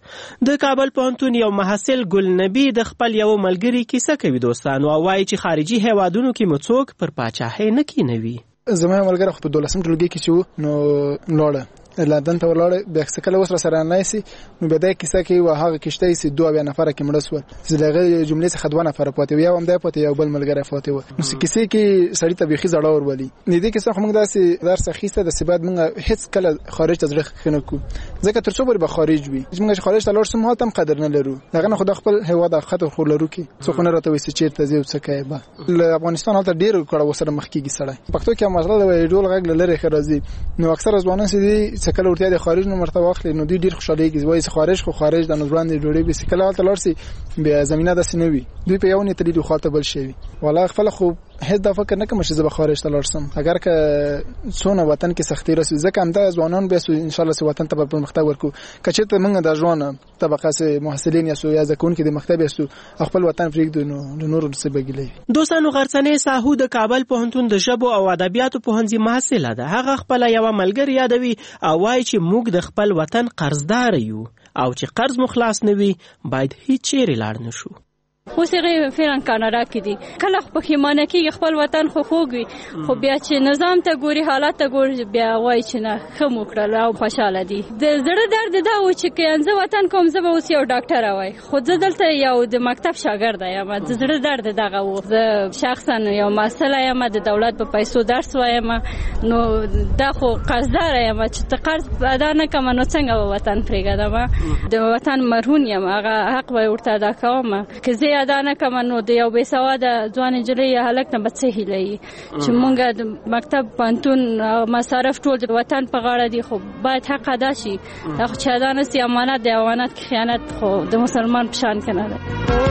د کابل پوهنتون یو محصل ګل نبی د خپل یو ملګری کیسه کوي دوستانو، او وایي چې خارجي هیوادونو کې مو څوک پر پاچاهۍ نه کینوي. زما ملګری خو په دولسم ټولګي کې چې نو لاړه لندن ته ولاړ، بیا څه کله اوس را سره نه سي نو به دا کیسه کې وه هغه کشته سي دوه بیا نفر کې مړ سول، زلهغه جملې څخه دوه نفر پاتې و، یو هم دا پاتې یو بل ملګری پاتې و. نو کیسه کې سړی ته بيخي زړه ور ولي نه دي کیسه خو موږ داسې درس اخیسته د سباد موږ هیڅ کله خارج ته ځړخ خنه کو، ځکه تر څو به خارج وي موږ خارج ته لاړ سم هات هم قدر نه لرو، دغه نه خو خپل هوا د خطر خو لرو کې څو خو نه راته وسې چیرته زیو څه کوي با ل افغانستان هلته ډیر کړه وسره مخ کېږي سړی پښتو کې مسله د ډول غږ لری خرازي. نو اکثر ځوانان سي څه کله ورته د خارج نو مرته واخلي نو دوی ډیر خوشاله کیږي، وایي خارج خو خارج د نظران دی جوړي به سکله هلته لاړ سي بیا زمينه د سنوي دوی په یو نه تللی دوه خاطر بل شي ولا خپل خو هیڅ د فکر نه کوم چې زه به خارج ته لاړ سم، اگر که څونه وطن کې سختي راسي ځکه هم د ځوانان به ان شاء الله سي وطن ته په مختبر ورکو کچې ته موږ د ځوان طبقه سي محصلین یا سو یا ځکون کې د مکتب سو خپل وطن فریق دونو د نور څه بګلې. دوستانو غرڅنې ساحو د کابل پوهنتون د ژبو او ادبیاتو پوهنځي محصله ده، هغه خپل یو ملګری یادوي او وایي چې موږ د خپل وطن قرضدار یو او چې قرض مو خلاص نه وي باید هیڅ چیرې لاړ نشو. اوس هغه فعلا کاناډا کې دي، کله خو پښیمانه کېږي خپل وطن خو خوږ وي، خو بیا چې نظام ته ګوري حالات ته ګوري بیا وایي چې نه ښه مو کړل او خوشحاله دي. د زړه درد دا و چې که زه وطن کوم زه به اوس یو ډاکټره وای، خو زه دلته یو د مکتب شاګرده یم، د زړه درد دغه و. زه شخصا یو محصله یم، د دولت په پیسو درس وایم، نو دا خو قرضدار یم چې ته قرض ادا نه کوم نو څنګه به وطن پرېږدم؟ د وطن مرهون یم، هغه حق به ورته ادا کوم. که زه ادا نه کوم نو د یو بې سواده ځوان نجلۍ یا هلک نه به څه هیله وي چې مونږ د مکتب پوهنتون مصارف ټول د وطن په غاړه دي، خو باید حق ادا شي. دا خو چې ادا نه سي امانت دی، امانت کې خیانت خو د مسلمان په شان کې نه ده.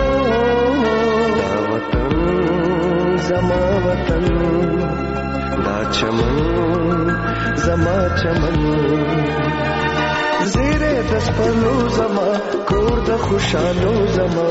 زما وطن دا چمن زما چمن زیره د سپلو زما کور د خوشالو زما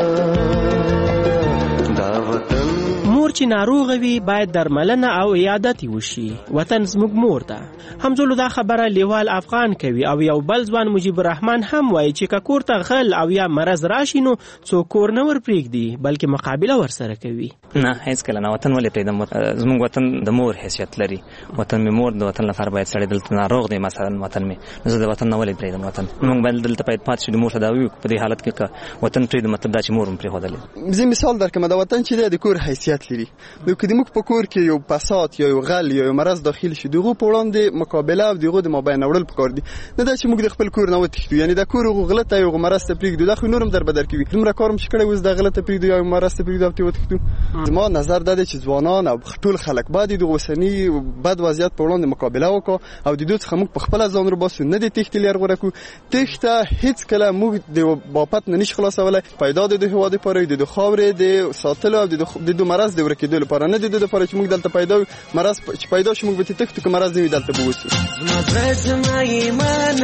دا وطن. مور چې ناروغه وي باید درملنه او عیادت وشي، وطن زموږ مور ده. همزولو دا خبره لیوال افغان کوي او یو بل ځوان مجیب الرحمن هم وایي چې که کور ته غل او یا مرض راشي نو څوک کور نه ور پرېږدي بلکې مقابله ورسره کوي. نه هیڅ کله نه، وطن ولې پرېږدم؟ زموږ وطن د مور حیثیت لري، وطن مې مور، د وطن لپاره باید سړی دلته ناروغ دی مثلا وطن مې، نو زه د وطن نه ولې پرېږدم؟ وطن موږ باید دلته باید پاتې شو، د مور تداوي وکړو. په دې حالت کې که وطن پرېږدم مطلب دا چې مور هم پرېښودلی. زه مثال درکړم، د وطن چې د کور حیثیت لري، نو که موږ په کور کې یو فساد یا یو غل یا یو مرض داخل شي دغه په وړاندې مقابله او دغه د مابین وړل پکار دي، نه دا چې موږ د خپل کور نه وتښتو، یعنی د کور غلطه یو مرض ته پرېږدو، دا خو نورم در بدر کوي. دومره کارم چې کړی اوس د غلطه پرېږدو یا مرض ته پرېږدو او ته وتښتو. زما نظر دا دی چې ځوانان او ټول خلک باید د اوسني بد وضعیت په وړاندې مقابله وکړو او د دوی څخه موږ په خپل ځان رباسو، نه د تښتې لار غوره کو. تښته هیڅ کله موږ د بابت نه نشي خلاصولای. پیدا د هوا د پاره د خاورې د ساتلو او د د مرض د ورکېدو لپاره، نه د د لپاره چې موږ دلته پیدا مرض چې پیدا شي موږ به تښتو که مرض نه دلته بوسو. زما ایمان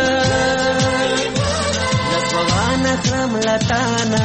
لسوانه خرم لتانا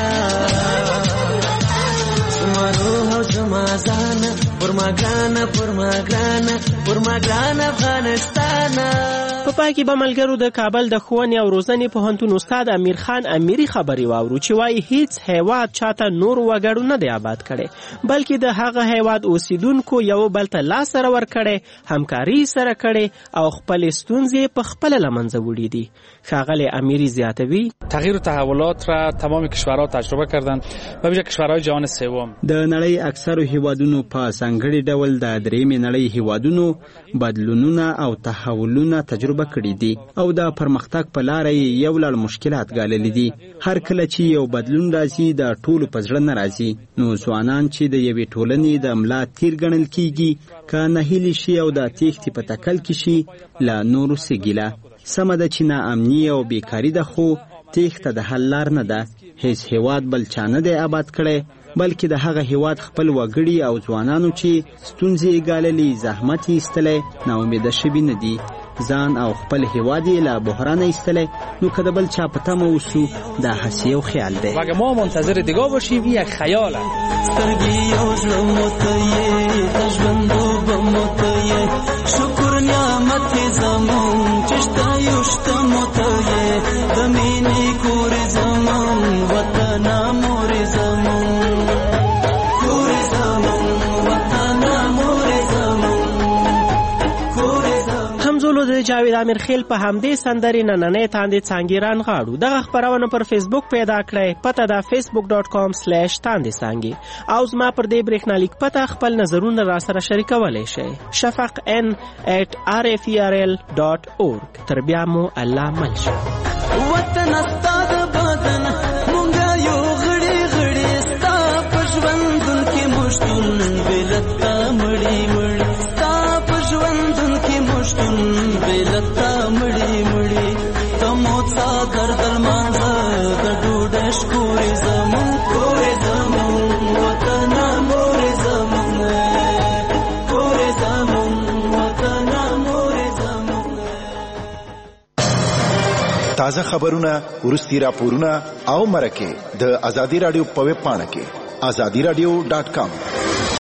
زما روح زما ځان پر ما ګرانه پر ما ګرانه پر ما ګرانه افغانستان. په پای کې به ملګرو د کابل د ښوونې او روزنې پوهنتون استاد امیر خان امیری خبرې واورو چې وایي هیڅ هیواد چاته نور وګړو نه دی آباد کړي، بلکې د هغه هیواد اوسیدونکو یو بل ته لاس سره ورکړي، همکاري سره کړي او خپل ستونزې په خپل لمنځه وړي دي. ښاغلی امیری زیاتوي تغییر و تحولات را تمام کشورها تجربه کردند و ویژه کشورهای جهان سوم. د نړۍ اکثرو هیوادونو په ځانګړي ډول د درېیمې نړۍ هیوادونو بدلونونه او تحولونه تجربه کړي دي او د پرمختګ په لاره یې یو لړ مشکلات ګاللي دي. هر کله چې یو بدلون راځي د ټولو په زړه نه راځي، نو ځوانان چې د یوې ټولنې د ملا تیر ګڼل کیږي که نهیلي شي او د تېښتې په تکل کې شي له نورو څه ګیله. سمه ده چې ناامني او بیکاري ده، خو تېښته د حل لار نه ده. هیڅ هیواد بل چا نه دی آباد کړی، بلکې د هغه هیواد خپل وګړي او ځوانانو چې ستونزې یې ګاللي، زحمت یې ایستلی، ناامیده شوي نه دي. ځان او خپل هیواد یې له بحرانه ایستلی، نو که د بل چا په تمه اوسو دا هسې یو خیال دی. و اگه ما منتظر دیگاه باشیم یک خیاله. سترګې یو زړه مو ته یې د ژوندو مو ته یې شکر نعمت یې زموږ چې شته یو شته مو ته یې د مینې کور موږ د جاوید امیر خیل په همدې سندرې نننۍ تاندې څانګې رانغاړو. دغه خپرونه پر فیسبوک پیدا کړئ، پته ده فیسبوک ډاټ کام سلیش تاندې څانګې، او زما پر دې برېښنالیک پته خپل نظرونه راسره شریکولی شئ. شفق ان ایٹ آر اف ای آر ایل ډاټ اورګ. تر بیا مو الله مل شه. وطن ستا د بدن مونږه یو غړي غړي ستا په ژوندون کې مشتون بلتا مړی مړی ستا په ژوندون کې مشتون بلتا مړی مړی تمو څا دردل مانځه د ډوډۍ شکورې زمون کورې زمون وطن مورې زمون کورې زمون وطن مورې زمون. تازه خبرونه، ورستي راپورونه او مرکه د ازادي رادیو په ویب پاڼه کې ازادي رادیو ډاټ کام